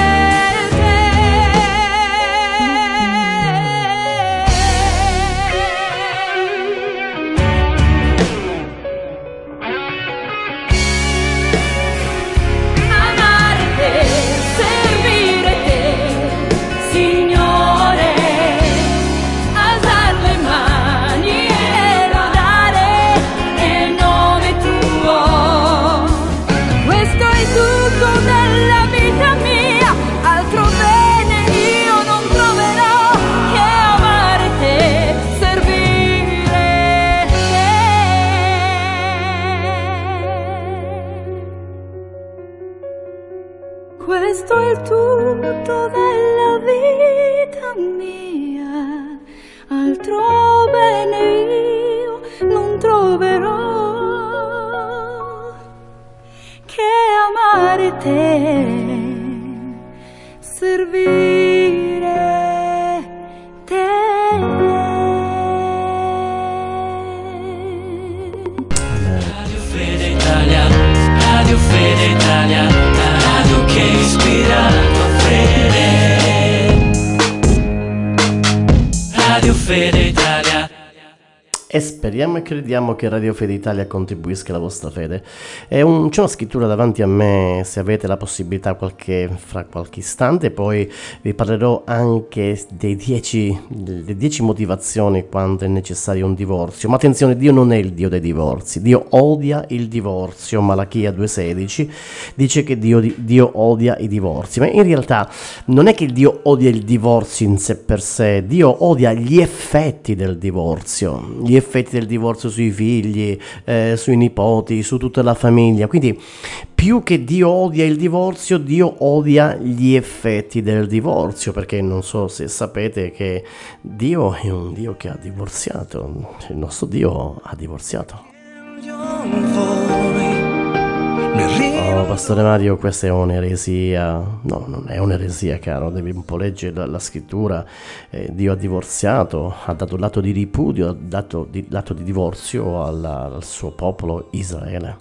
amare te, servire te, Signore, alzar le mani e lodare il nome tuo. Questo è tutto della vita mia, altro bene io non troverò che amare te, servire te. Questo è il tutto della vita mia, altro bene io non troverò che amare te, servire Radio Fede Italia, Radio Fede Italia, la radio che ispira la tua fede. Radio Fede Italia. E speriamo e crediamo che Radio Fede Italia contribuisca alla vostra fede. C'è una scrittura davanti a me, se avete la possibilità fra qualche istante, poi vi parlerò anche delle 10 motivazioni quando è necessario un divorzio. Ma attenzione, Dio non è il Dio dei divorzi, Dio odia il divorzio. Malachia 2,16 dice che Dio odia i divorzi, ma in realtà non è che Dio odia il divorzio in sé per sé, Dio odia gli effetti del divorzio, gli effetti del divorzio sui figli, sui nipoti, su tutta la famiglia. Quindi più che Dio odia il divorzio, Dio odia gli effetti del divorzio, perché non so se sapete che Dio è un Dio che ha divorziato, il nostro Dio ha divorziato. Oh, Pastore Mario, questa è un'eresia. No, non è un'eresia, caro, devi un po' leggere la scrittura. Dio ha divorziato, ha dato l'atto di ripudio, ha dato l'atto di divorzio al suo popolo Israele.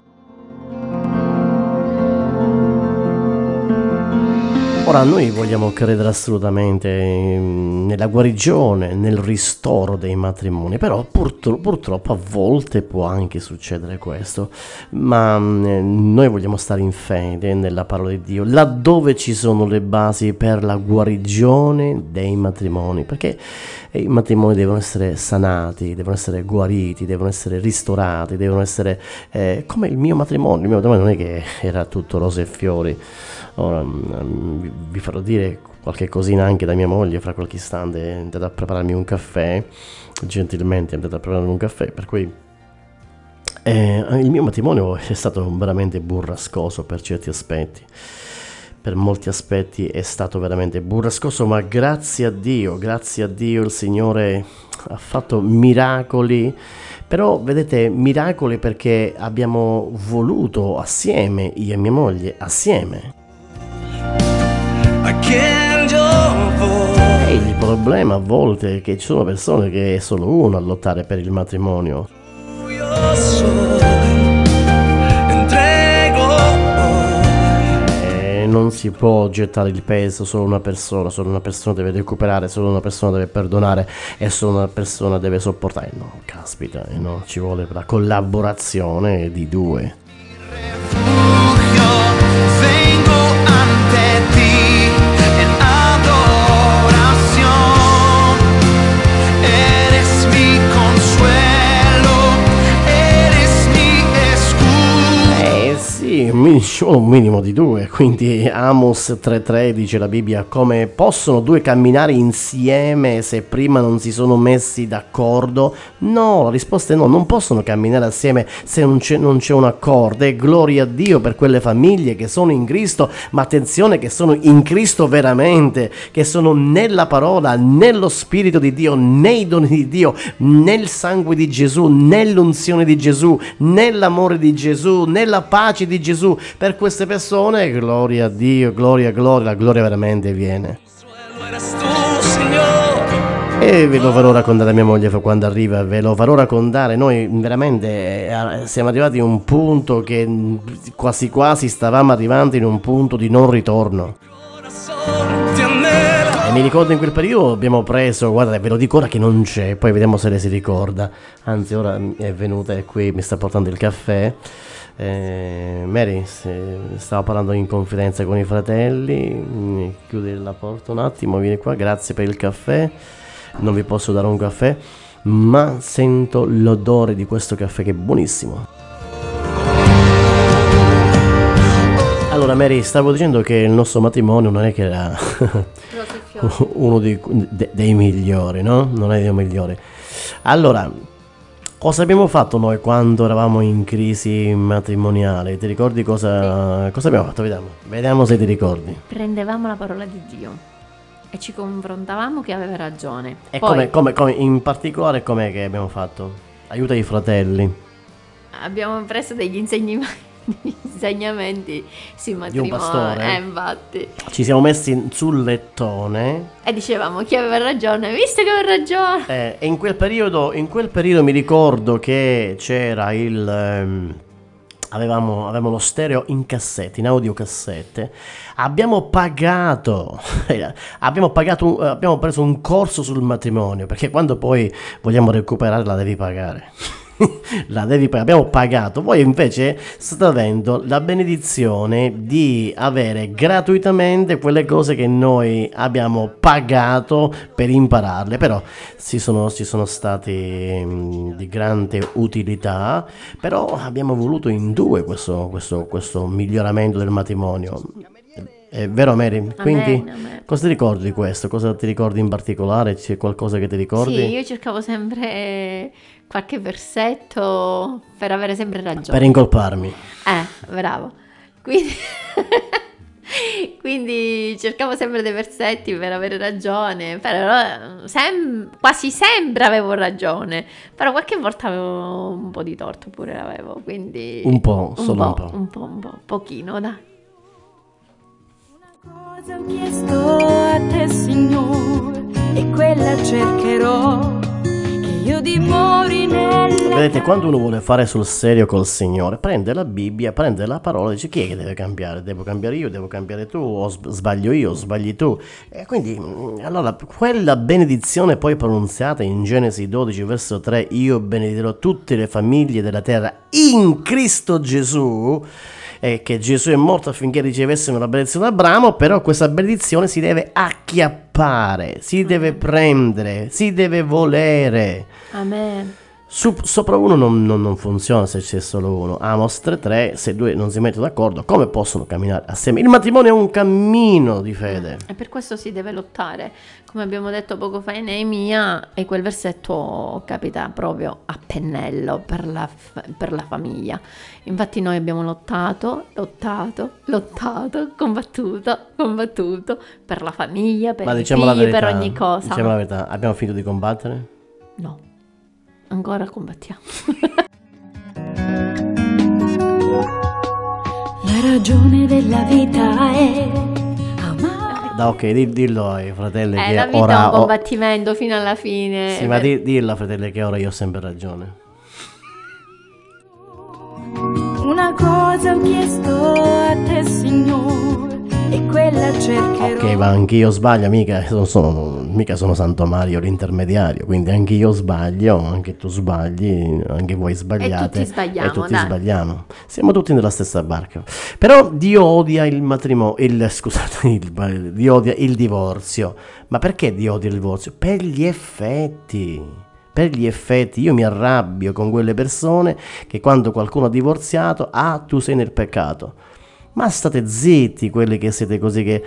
Ora noi vogliamo credere assolutamente nella guarigione, nel ristoro dei matrimoni, però purtroppo a volte può anche succedere questo, ma noi vogliamo stare in fede nella parola di Dio, laddove ci sono le basi per la guarigione dei matrimoni, perché i matrimoni devono essere sanati, devono essere guariti, devono essere ristorati, devono essere come il mio matrimonio non è che era tutto rose e fiori. Ora vi farò dire qualche cosina anche da mia moglie. Fra qualche istante è andata a prepararmi un caffè, gentilmente è andata a prepararmi un caffè, per cui il mio matrimonio è stato veramente burrascoso per certi aspetti. Per molti aspetti è stato veramente burrascoso, ma grazie a Dio il Signore ha fatto miracoli. Però vedete, miracoli perché abbiamo voluto assieme, io e mia moglie, assieme. E il problema a volte è che ci sono persone che è solo uno a lottare per il matrimonio. E non si può gettare il peso solo una persona deve recuperare, solo una persona deve perdonare e solo una persona deve sopportare. No, caspita, no, ci vuole la collaborazione di due. Sì, un minimo di due, quindi Amos 3:3 dice la Bibbia: come possono due camminare insieme se prima non si sono messi d'accordo? No, la risposta è no, non possono camminare assieme se non c'è un accordo. E gloria a Dio per quelle famiglie che sono in Cristo, ma attenzione, che sono in Cristo veramente, che sono nella parola, nello Spirito di Dio, nei doni di Dio, nel sangue di Gesù, nell'unzione di Gesù, nell'amore di Gesù, nella pace di Gesù. Per queste persone, gloria a Dio, gloria, la gloria veramente viene. E ve lo farò raccontare a mia moglie quando arriva, ve lo farò raccontare. Noi veramente siamo arrivati a un punto che quasi quasi stavamo arrivando in un punto di non ritorno. E mi ricordo in quel periodo abbiamo preso, guarda, ve lo dico ora che non c'è, poi vediamo se lei si ricorda. Anzi, ora è venuta e qui mi sta portando il caffè. Mary, stavo parlando in confidenza con i fratelli. Chiudi la porta un attimo, vieni qua, grazie per il caffè. Non vi posso dare un caffè, ma sento l'odore di questo caffè che è buonissimo. Allora Mary, stavo dicendo che il nostro matrimonio non è che era uno dei migliori, no? Non è dei migliori. Allora, cosa abbiamo fatto noi quando eravamo in crisi matrimoniale? Ti ricordi cosa abbiamo fatto? Vediamo se ti ricordi. Prendevamo la parola di Dio e ci confrontavamo che aveva ragione. E poi, come in particolare com'è che abbiamo fatto? Aiuta i fratelli. abbiamo preso degli insegnamenti sui matrimoni. Di un pastore. Infatti. Ci siamo messi sul lettone. E dicevamo chi aveva ragione, visto che aveva ragione. E in quel periodo mi ricordo che c'era avevamo lo stereo in cassette, in audiocassette. Abbiamo preso un corso sul matrimonio, perché quando poi vogliamo recuperare la devi pagare. Abbiamo pagato. Voi invece state avendo la benedizione di avere gratuitamente quelle cose che noi abbiamo pagato per impararle, però ci sono stati di grande utilità. Però abbiamo voluto in due questo miglioramento del matrimonio. È vero Mary? Quindi Amen. cosa ti ricordi di questo? Cosa ti ricordi in particolare? C'è qualcosa che ti ricordi? Sì, io cercavo sempre qualche versetto per avere sempre ragione. Per incolparmi. Bravo. Quindi cercavo sempre dei versetti per avere ragione, però quasi sempre avevo ragione, però qualche volta avevo un po' di torto pure l'avevo, quindi un po', pochino, dai. Cosa ho chiesto a te, Signore, e quella cercherò, che io dimori nella... Vedete, quando uno vuole fare sul serio col Signore, prende la Bibbia, prende la parola e dice: chi è che deve cambiare? Devo cambiare io, devo cambiare tu, o sbaglio io, o sbagli tu. E quindi, allora, quella benedizione poi pronunziata in Genesi 12, verso 3, io benedirò tutte le famiglie della terra in Cristo Gesù, e che Gesù è morto affinché ricevessimo la benedizione da Abramo, però questa benedizione si deve acchiappare, si deve prendere, si deve volere. Amen. Sopra uno non funziona se c'è solo uno. Amos 3:3, se due non si mettono d'accordo, come possono camminare assieme? Il matrimonio è un cammino di fede. E per questo si deve lottare, come abbiamo detto poco fa in Neemia, e quel versetto capita proprio a pennello per la famiglia. Infatti noi abbiamo lottato, combattuto per la famiglia, per i figli, per ogni cosa. Diciamo la verità, abbiamo finito di combattere? No. Ancora combattiamo. La ragione della vita è amare. Ok, dillo ai fratelli che la vita ora è un combattimento fino alla fine. Sì, ma dillo ai fratelli che ora io ho sempre ragione. Una cosa ho chiesto a te, Signore, e quella cercherò. Ok, ma anch'io sbaglio, mica sono Santo Mario l'intermediario, quindi anch'io sbaglio, anche tu sbagli, anche voi sbagliate. E tutti sbagliamo. Siamo tutti nella stessa barca. Però Dio odia il matrimonio, Dio odia il divorzio. Ma perché Dio odia il divorzio? Per gli effetti. per gli effetti io mi arrabbio con quelle persone che quando qualcuno ha divorziato, tu sei nel peccato. Ma state zitti quelli che siete così, che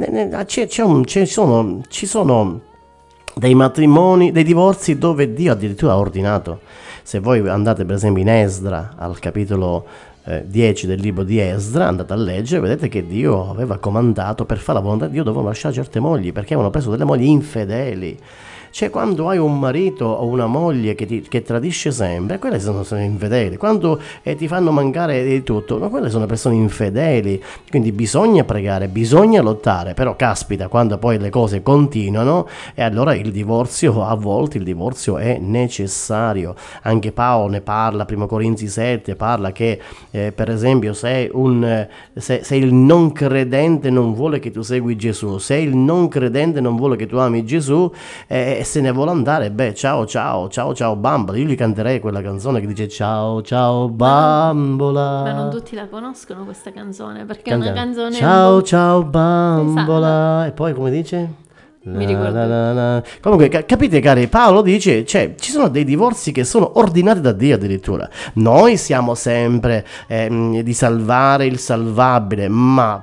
ci sono dei matrimoni, dei divorzi dove Dio addirittura ha ordinato. Se voi andate per esempio in Esdra al capitolo 10 del libro di Esdra, andate a leggere, vedete che Dio aveva comandato, per fare la volontà di Dio dovevano lasciare certe mogli, perché avevano preso delle mogli infedeli. Cioè, quando hai un marito o una moglie che tradisce sempre, quelle sono infedeli. Quando ti fanno mancare di tutto, ma quelle sono persone infedeli. Quindi bisogna pregare, bisogna lottare. Però caspita, quando poi le cose continuano, e allora il divorzio, a volte il divorzio è necessario. Anche Paolo ne parla, 1 Corinzi 7, parla che per esempio se il non credente non vuole che tu segui Gesù, se il non credente non vuole che tu ami Gesù, se ne vuole andare, ciao bambola. Io gli canterei quella canzone che dice ciao bambola. Ma non tutti la conoscono questa canzone, perché è una canzone ciao bambola. Esatto. E poi come dice? Mi ricordo. Comunque capite cari, Paolo dice, cioè ci sono dei divorzi che sono ordinati da Dio addirittura. Noi siamo sempre di salvare il salvabile, ma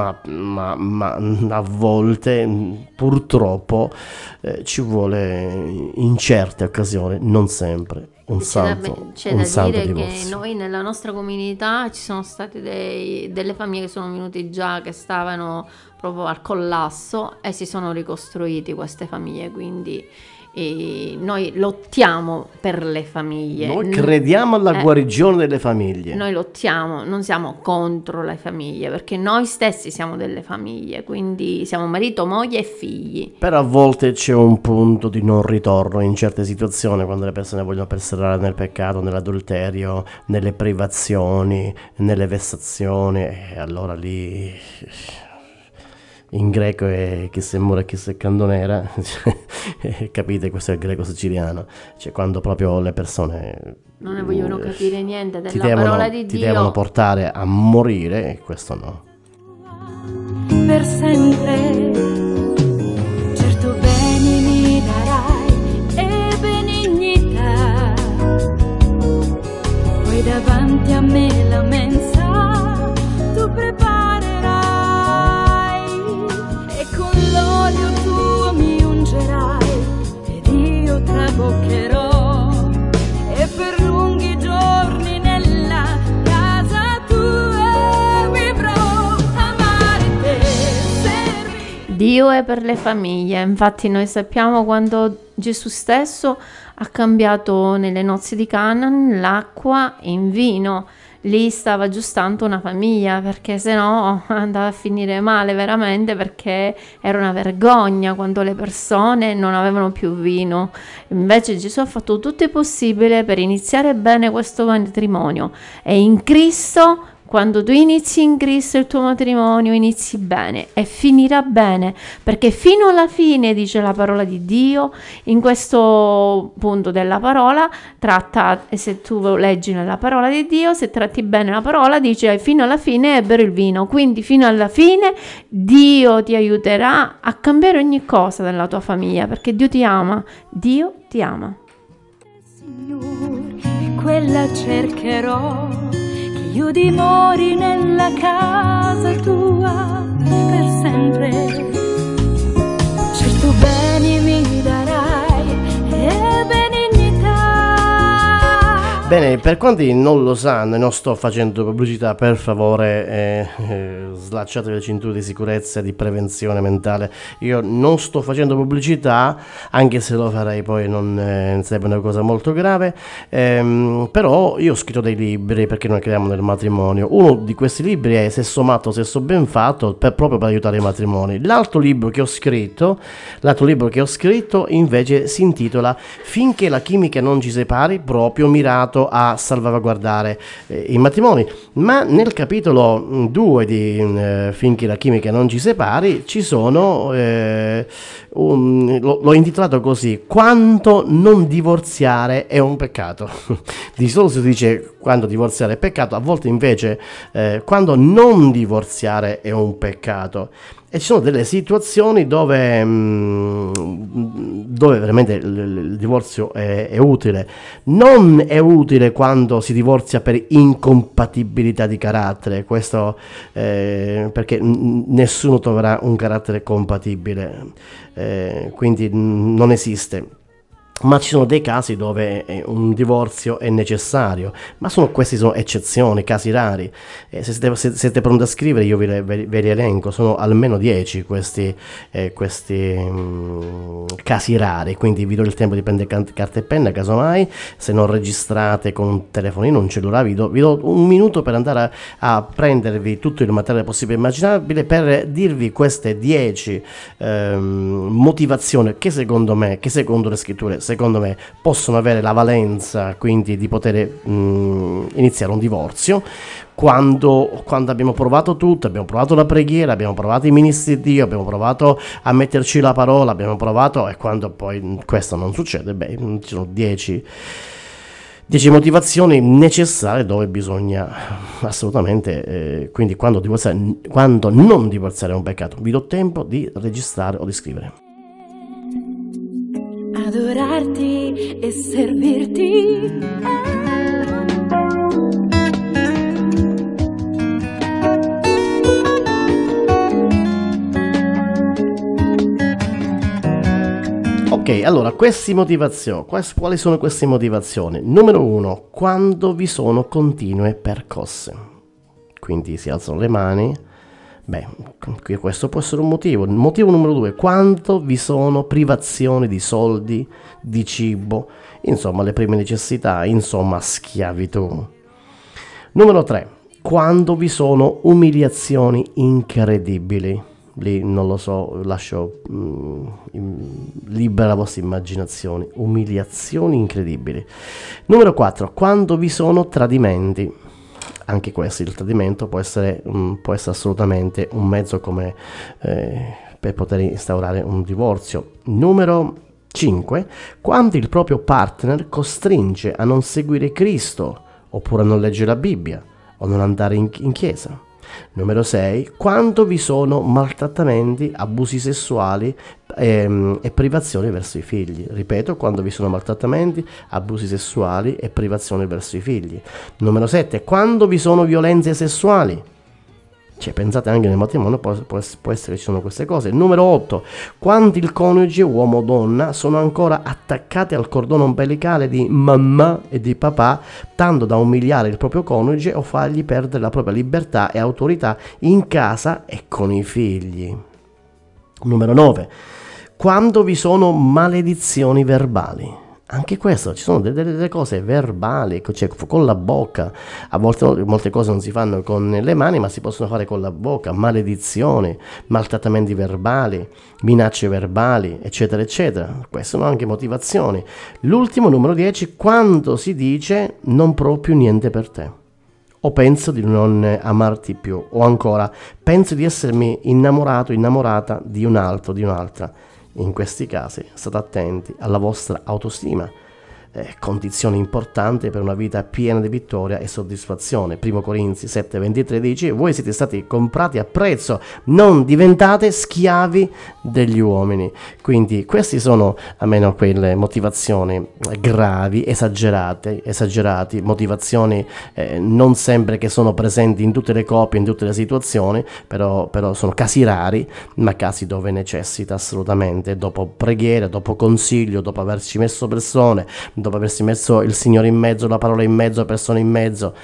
a volte purtroppo ci vuole in certe occasioni, non sempre, un santo dire divorzio. che noi nella nostra comunità ci sono state delle famiglie che sono venute già, che stavano proprio al collasso, e si sono ricostruiti queste famiglie, quindi noi lottiamo per le famiglie. Noi crediamo alla guarigione delle famiglie. Noi lottiamo, non siamo contro le famiglie, perché noi stessi siamo delle famiglie, quindi siamo marito, moglie e figli. Però a volte c'è un punto di non ritorno in certe situazioni, quando le persone vogliono perseverare nel peccato, nell'adulterio, nelle privazioni, nelle vessazioni, e allora lì in greco è chi se muore chi se candonera. Capite, questo è il greco siciliano, cioè quando proprio le persone non ne vogliono capire niente della parola di Dio, ti devono portare a morire, e questo no. Per sempre certo beni mi darai e benignità, poi davanti a me la mensa tu preparerai, e con l'olio tu mi ungerai ed io traboccherò, e per lunghi giorni nella casa tua vivrò, amare te, servire. Dio è per le famiglie. Infatti noi sappiamo quando Gesù stesso ha cambiato nelle nozze di Canaan l'acqua in vino, lì stava aggiustando una famiglia, perché se no andava a finire male veramente, perché era una vergogna quando le persone non avevano più vino. Invece Gesù ha fatto tutto il possibile per iniziare bene questo matrimonio, e in Cristo, quando tu inizi in Cristo il tuo matrimonio, inizi bene e finirà bene, perché fino alla fine, dice la parola di Dio, in questo punto della parola tratta, e se tu leggi nella parola di Dio, se tratti bene la parola, dice fino alla fine ebbero il vino, quindi fino alla fine Dio ti aiuterà a cambiare ogni cosa nella tua famiglia, perché Dio ti ama, Dio ti ama. Signore, e quella cercherò, io dimori nella casa tua per sempre, certo beni mi darai e benignità. Bene, per quanti non lo sanno, e non sto facendo pubblicità, per favore slacciate le cinture di sicurezza e di prevenzione mentale. Io non sto facendo pubblicità, anche se lo farei poi non sarebbe una cosa molto grave, però io ho scritto dei libri, perché noi crediamo nel matrimonio. Uno di questi libri è Sesso matto, sesso ben fatto, proprio per aiutare i matrimoni. L'altro libro che ho scritto invece si intitola Finché la chimica non ci separi, proprio mirato a salvaguardare i matrimoni. Ma nel capitolo 2 di Finché la chimica non ci separi ci sono l'ho intitolato così: quanto non divorziare è un peccato. Di solito si dice quando divorziare è peccato, a volte invece quando non divorziare è un peccato. E ci sono delle situazioni dove veramente il divorzio è utile. Non è utile quando si divorzia per incompatibilità di carattere, questo perché nessuno troverà un carattere compatibile, quindi non esiste. Ma ci sono dei casi dove un divorzio è necessario, ma questi sono eccezioni, casi rari. Se siete pronti a scrivere, io ve li elenco, sono almeno 10 questi casi rari, quindi vi do il tempo di prendere carta e penna, casomai, se non registrate con un telefonino, un cellulare, vi do un minuto per andare a prendervi tutto il materiale possibile e immaginabile per dirvi queste 10 motivazioni che secondo le scritture, secondo me, possono avere la valenza quindi di poter iniziare un divorzio quando abbiamo provato tutto, abbiamo provato la preghiera, abbiamo provato i ministri di Dio, abbiamo provato a metterci la parola, abbiamo provato, e quando poi questo non succede, ci sono 10 motivazioni necessarie dove bisogna assolutamente quindi quando non divorziare è un peccato. Vi do tempo di registrare o di scrivere. Adorarti e servirti. Ok, allora, quali sono queste motivazioni? Numero 1, quando vi sono continue percosse. Quindi si alzano le mani. Questo può essere un motivo. Motivo numero 2, quando vi sono privazioni di soldi, di cibo, insomma le prime necessità, insomma schiavitù. Numero 3, quando vi sono umiliazioni incredibili. Lì non lo so, lascio libera la vostra immaginazione. Umiliazioni incredibili. Numero 4, quando vi sono tradimenti. Anche questo, il tradimento può essere assolutamente un mezzo come per poter instaurare un divorzio. Numero 5, quando il proprio partner costringe a non seguire Cristo, oppure a non leggere la Bibbia, o non andare in chiesa. Numero 6, quando vi sono maltrattamenti, abusi sessuali e privazioni verso i figli. Ripeto, quando vi sono maltrattamenti, abusi sessuali e privazioni verso i figli. Numero 7, quando vi sono violenze sessuali. Pensate anche nel matrimonio può essere che ci sono queste cose. Numero 8, quando il coniuge, uomo o donna, sono ancora attaccati al cordone ombelicale di mamma e di papà, tanto da umiliare il proprio coniuge o fargli perdere la propria libertà e autorità in casa e con i figli. Numero 9, quando vi sono maledizioni verbali. Anche questo, ci sono delle cose verbali, cioè con la bocca. A volte molte cose non si fanno con le mani, ma si possono fare con la bocca. Maledizioni, maltrattamenti verbali, minacce verbali, eccetera, eccetera. Queste sono anche motivazioni. L'ultimo, numero 10, quando si dice non provo più niente per te. O penso di non amarti più. O ancora, penso di essermi innamorato, innamorata di un altro, di un'altra. In questi casi state attenti alla vostra autostima, condizione importante per una vita piena di vittoria e soddisfazione. 1 Corinzi 7,23 dice: voi siete stati comprati a prezzo, non diventate schiavi degli uomini. Quindi queste sono almeno quelle motivazioni gravi, esagerati, motivazioni non sempre che sono presenti in tutte le coppie, in tutte le situazioni, però sono casi rari, ma casi dove necessita assolutamente, dopo preghiera, dopo consiglio, dopo averci messo persone, dopo aversi messo il Signore in mezzo, la parola in mezzo, persone in mezzo.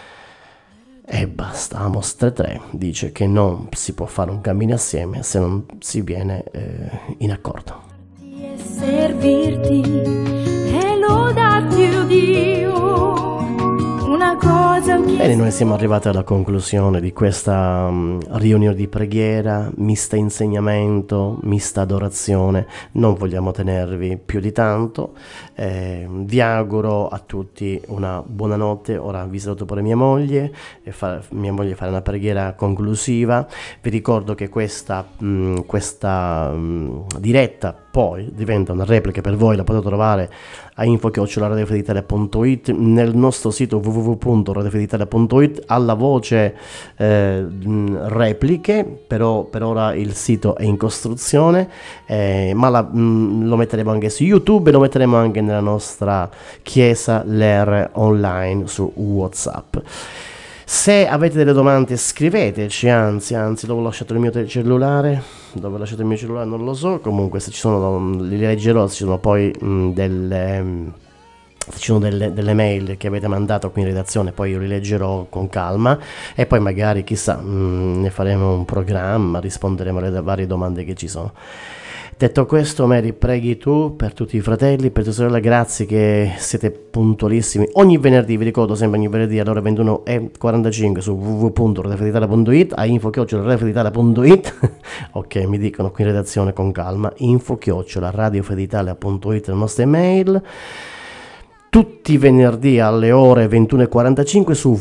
E basta. Amos 3:3 dice che non si può fare un cammino assieme se non si viene in accordo. E servirti e lodarti, oh Dio, una cosa che... Bene, noi siamo arrivati alla conclusione di questa riunione di preghiera, mista insegnamento, mista adorazione. Non vogliamo tenervi più di tanto. Vi auguro a tutti una buona notte. Ora vi saluto pure mia moglie fare una preghiera conclusiva. Vi ricordo che questa diretta poi diventa una replica per voi, la potete trovare a info@radiofeditalia.it, nel nostro sito www.radiofeditalia.it, alla voce repliche, però per ora il sito è in costruzione, ma lo metteremo anche su YouTube e lo metteremo anche nella nostra chiesa LER online su WhatsApp. Se avete delle domande scriveteci, anzi dove ho lasciato il mio cellulare? Dove ho lasciato il mio cellulare non lo so, comunque se ci sono, li leggerò, se ci sono poi delle mail che avete mandato qui in redazione, poi io li leggerò con calma e poi magari chissà ne faremo un programma, risponderemo alle varie domande che ci sono. Detto questo, Mary, preghi tu per tutti i fratelli, per tua sorella, grazie che siete puntualissimi. Ogni venerdì, vi ricordo sempre ogni venerdì alle ore 21:45 su www.radiofeditalia.it, a info@radiofeditalia.it. Ok, mi dicono qui in redazione con calma, info@radiofeditalia.it, le nostre mail. Tutti i venerdì alle ore 21:45 su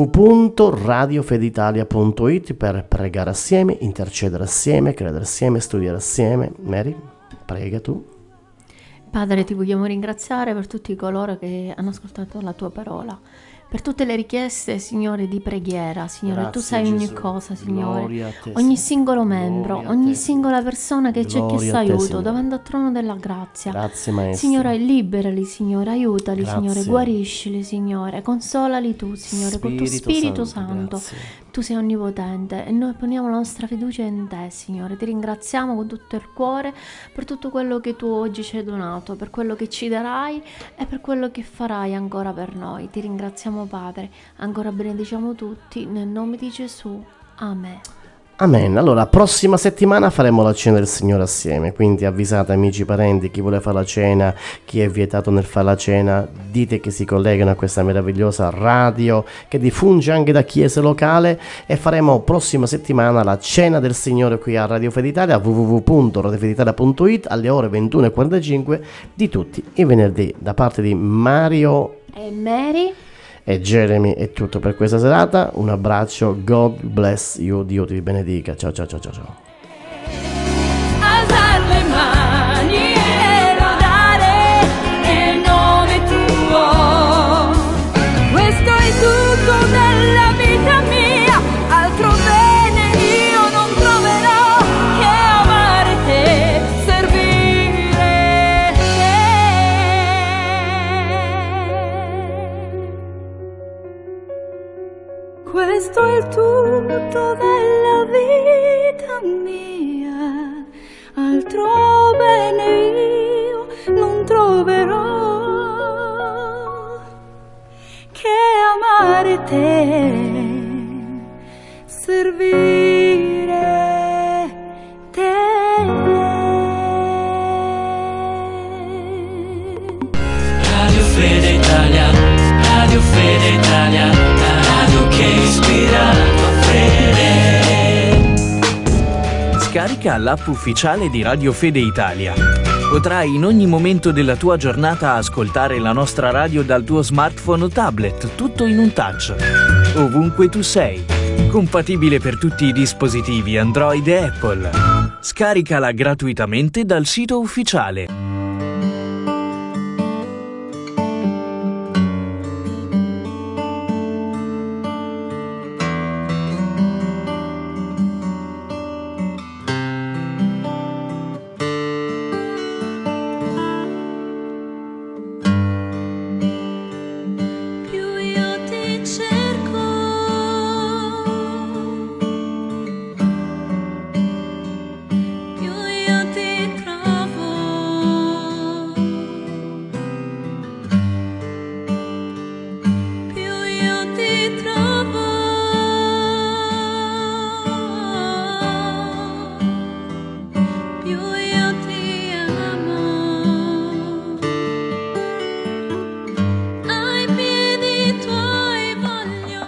www.radiofeditalia.it per pregare assieme, intercedere assieme, credere assieme, studiare assieme. Mary, prega tu. Padre, ti vogliamo ringraziare per tutti coloro che hanno ascoltato la tua parola, per tutte le richieste, Signore, di preghiera. Signore, grazie, tu sai ogni Gesù. cosa, Signore, Te, ogni singolo membro, Gloria ogni te, singola persona che ci ha chiesto Gloria a te, aiuto Signore. davanti al trono della grazia. Grazie, Maestro. Signore, liberali, Signore, aiutali, Grazie. Signore, guariscili, Signore, consolali tu, Signore, col tuo Spirito Santo. grazie. Tu sei onnipotente e noi poniamo la nostra fiducia in te, Signore. Ti ringraziamo con tutto il cuore per tutto quello che tu oggi ci hai donato, per quello che ci darai e per quello che farai ancora per noi. Ti ringraziamo, Padre. Ancora benediciamo tutti nel nome di Gesù. Amen. Amen. Allora, prossima settimana faremo la cena del Signore assieme, quindi avvisate amici, parenti, chi vuole fare la cena, chi è vietato nel fare la cena, dite che si collegano a questa meravigliosa radio che diffunge anche da chiese locale e faremo prossima settimana la cena del Signore qui a Radio Fede Italia, www.radiofeditalia.it, alle ore 21:45 di tutti i venerdì. Da parte di Mario E Mary? e Jeremy è tutto per questa serata. Un abbraccio, God bless you, Dio ti benedica. Ciao ciao ciao ciao ciao. Alzar le mani e lodare nel nome tuo. Questo è tutto della vita mia, altro bene io non troverò che amare te, servire te. Questo è il tutto della vita mia, altro bene io non troverò che amare te, servire te. Radio Fede Italia, Radio Fede Italia, la radio che ispira la tua fede. Scarica l'app ufficiale di Radio Fede Italia. Potrai in ogni momento della tua giornata ascoltare la nostra radio dal tuo smartphone o tablet, tutto in un touch. Ovunque tu sei. Compatibile per tutti i dispositivi Android e Apple. Scaricala gratuitamente dal sito ufficiale. Più io ti cerco, più io ti trovo, più io ti trovo, più io ti amo. Ai piedi tuoi voglio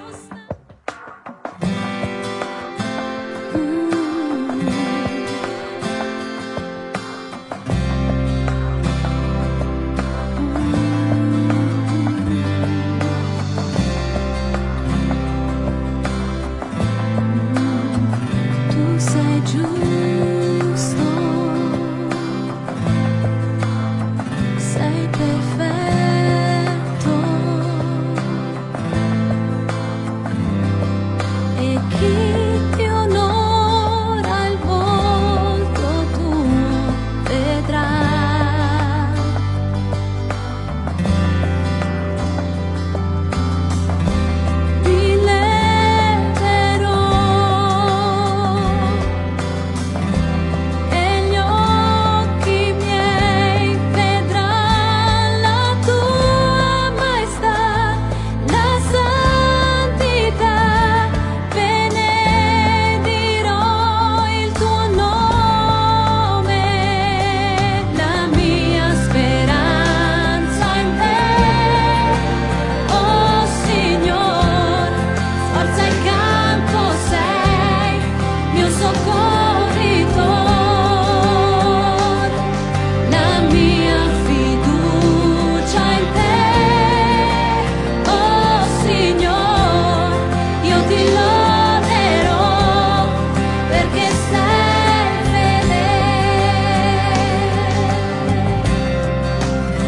Tu sei giusto.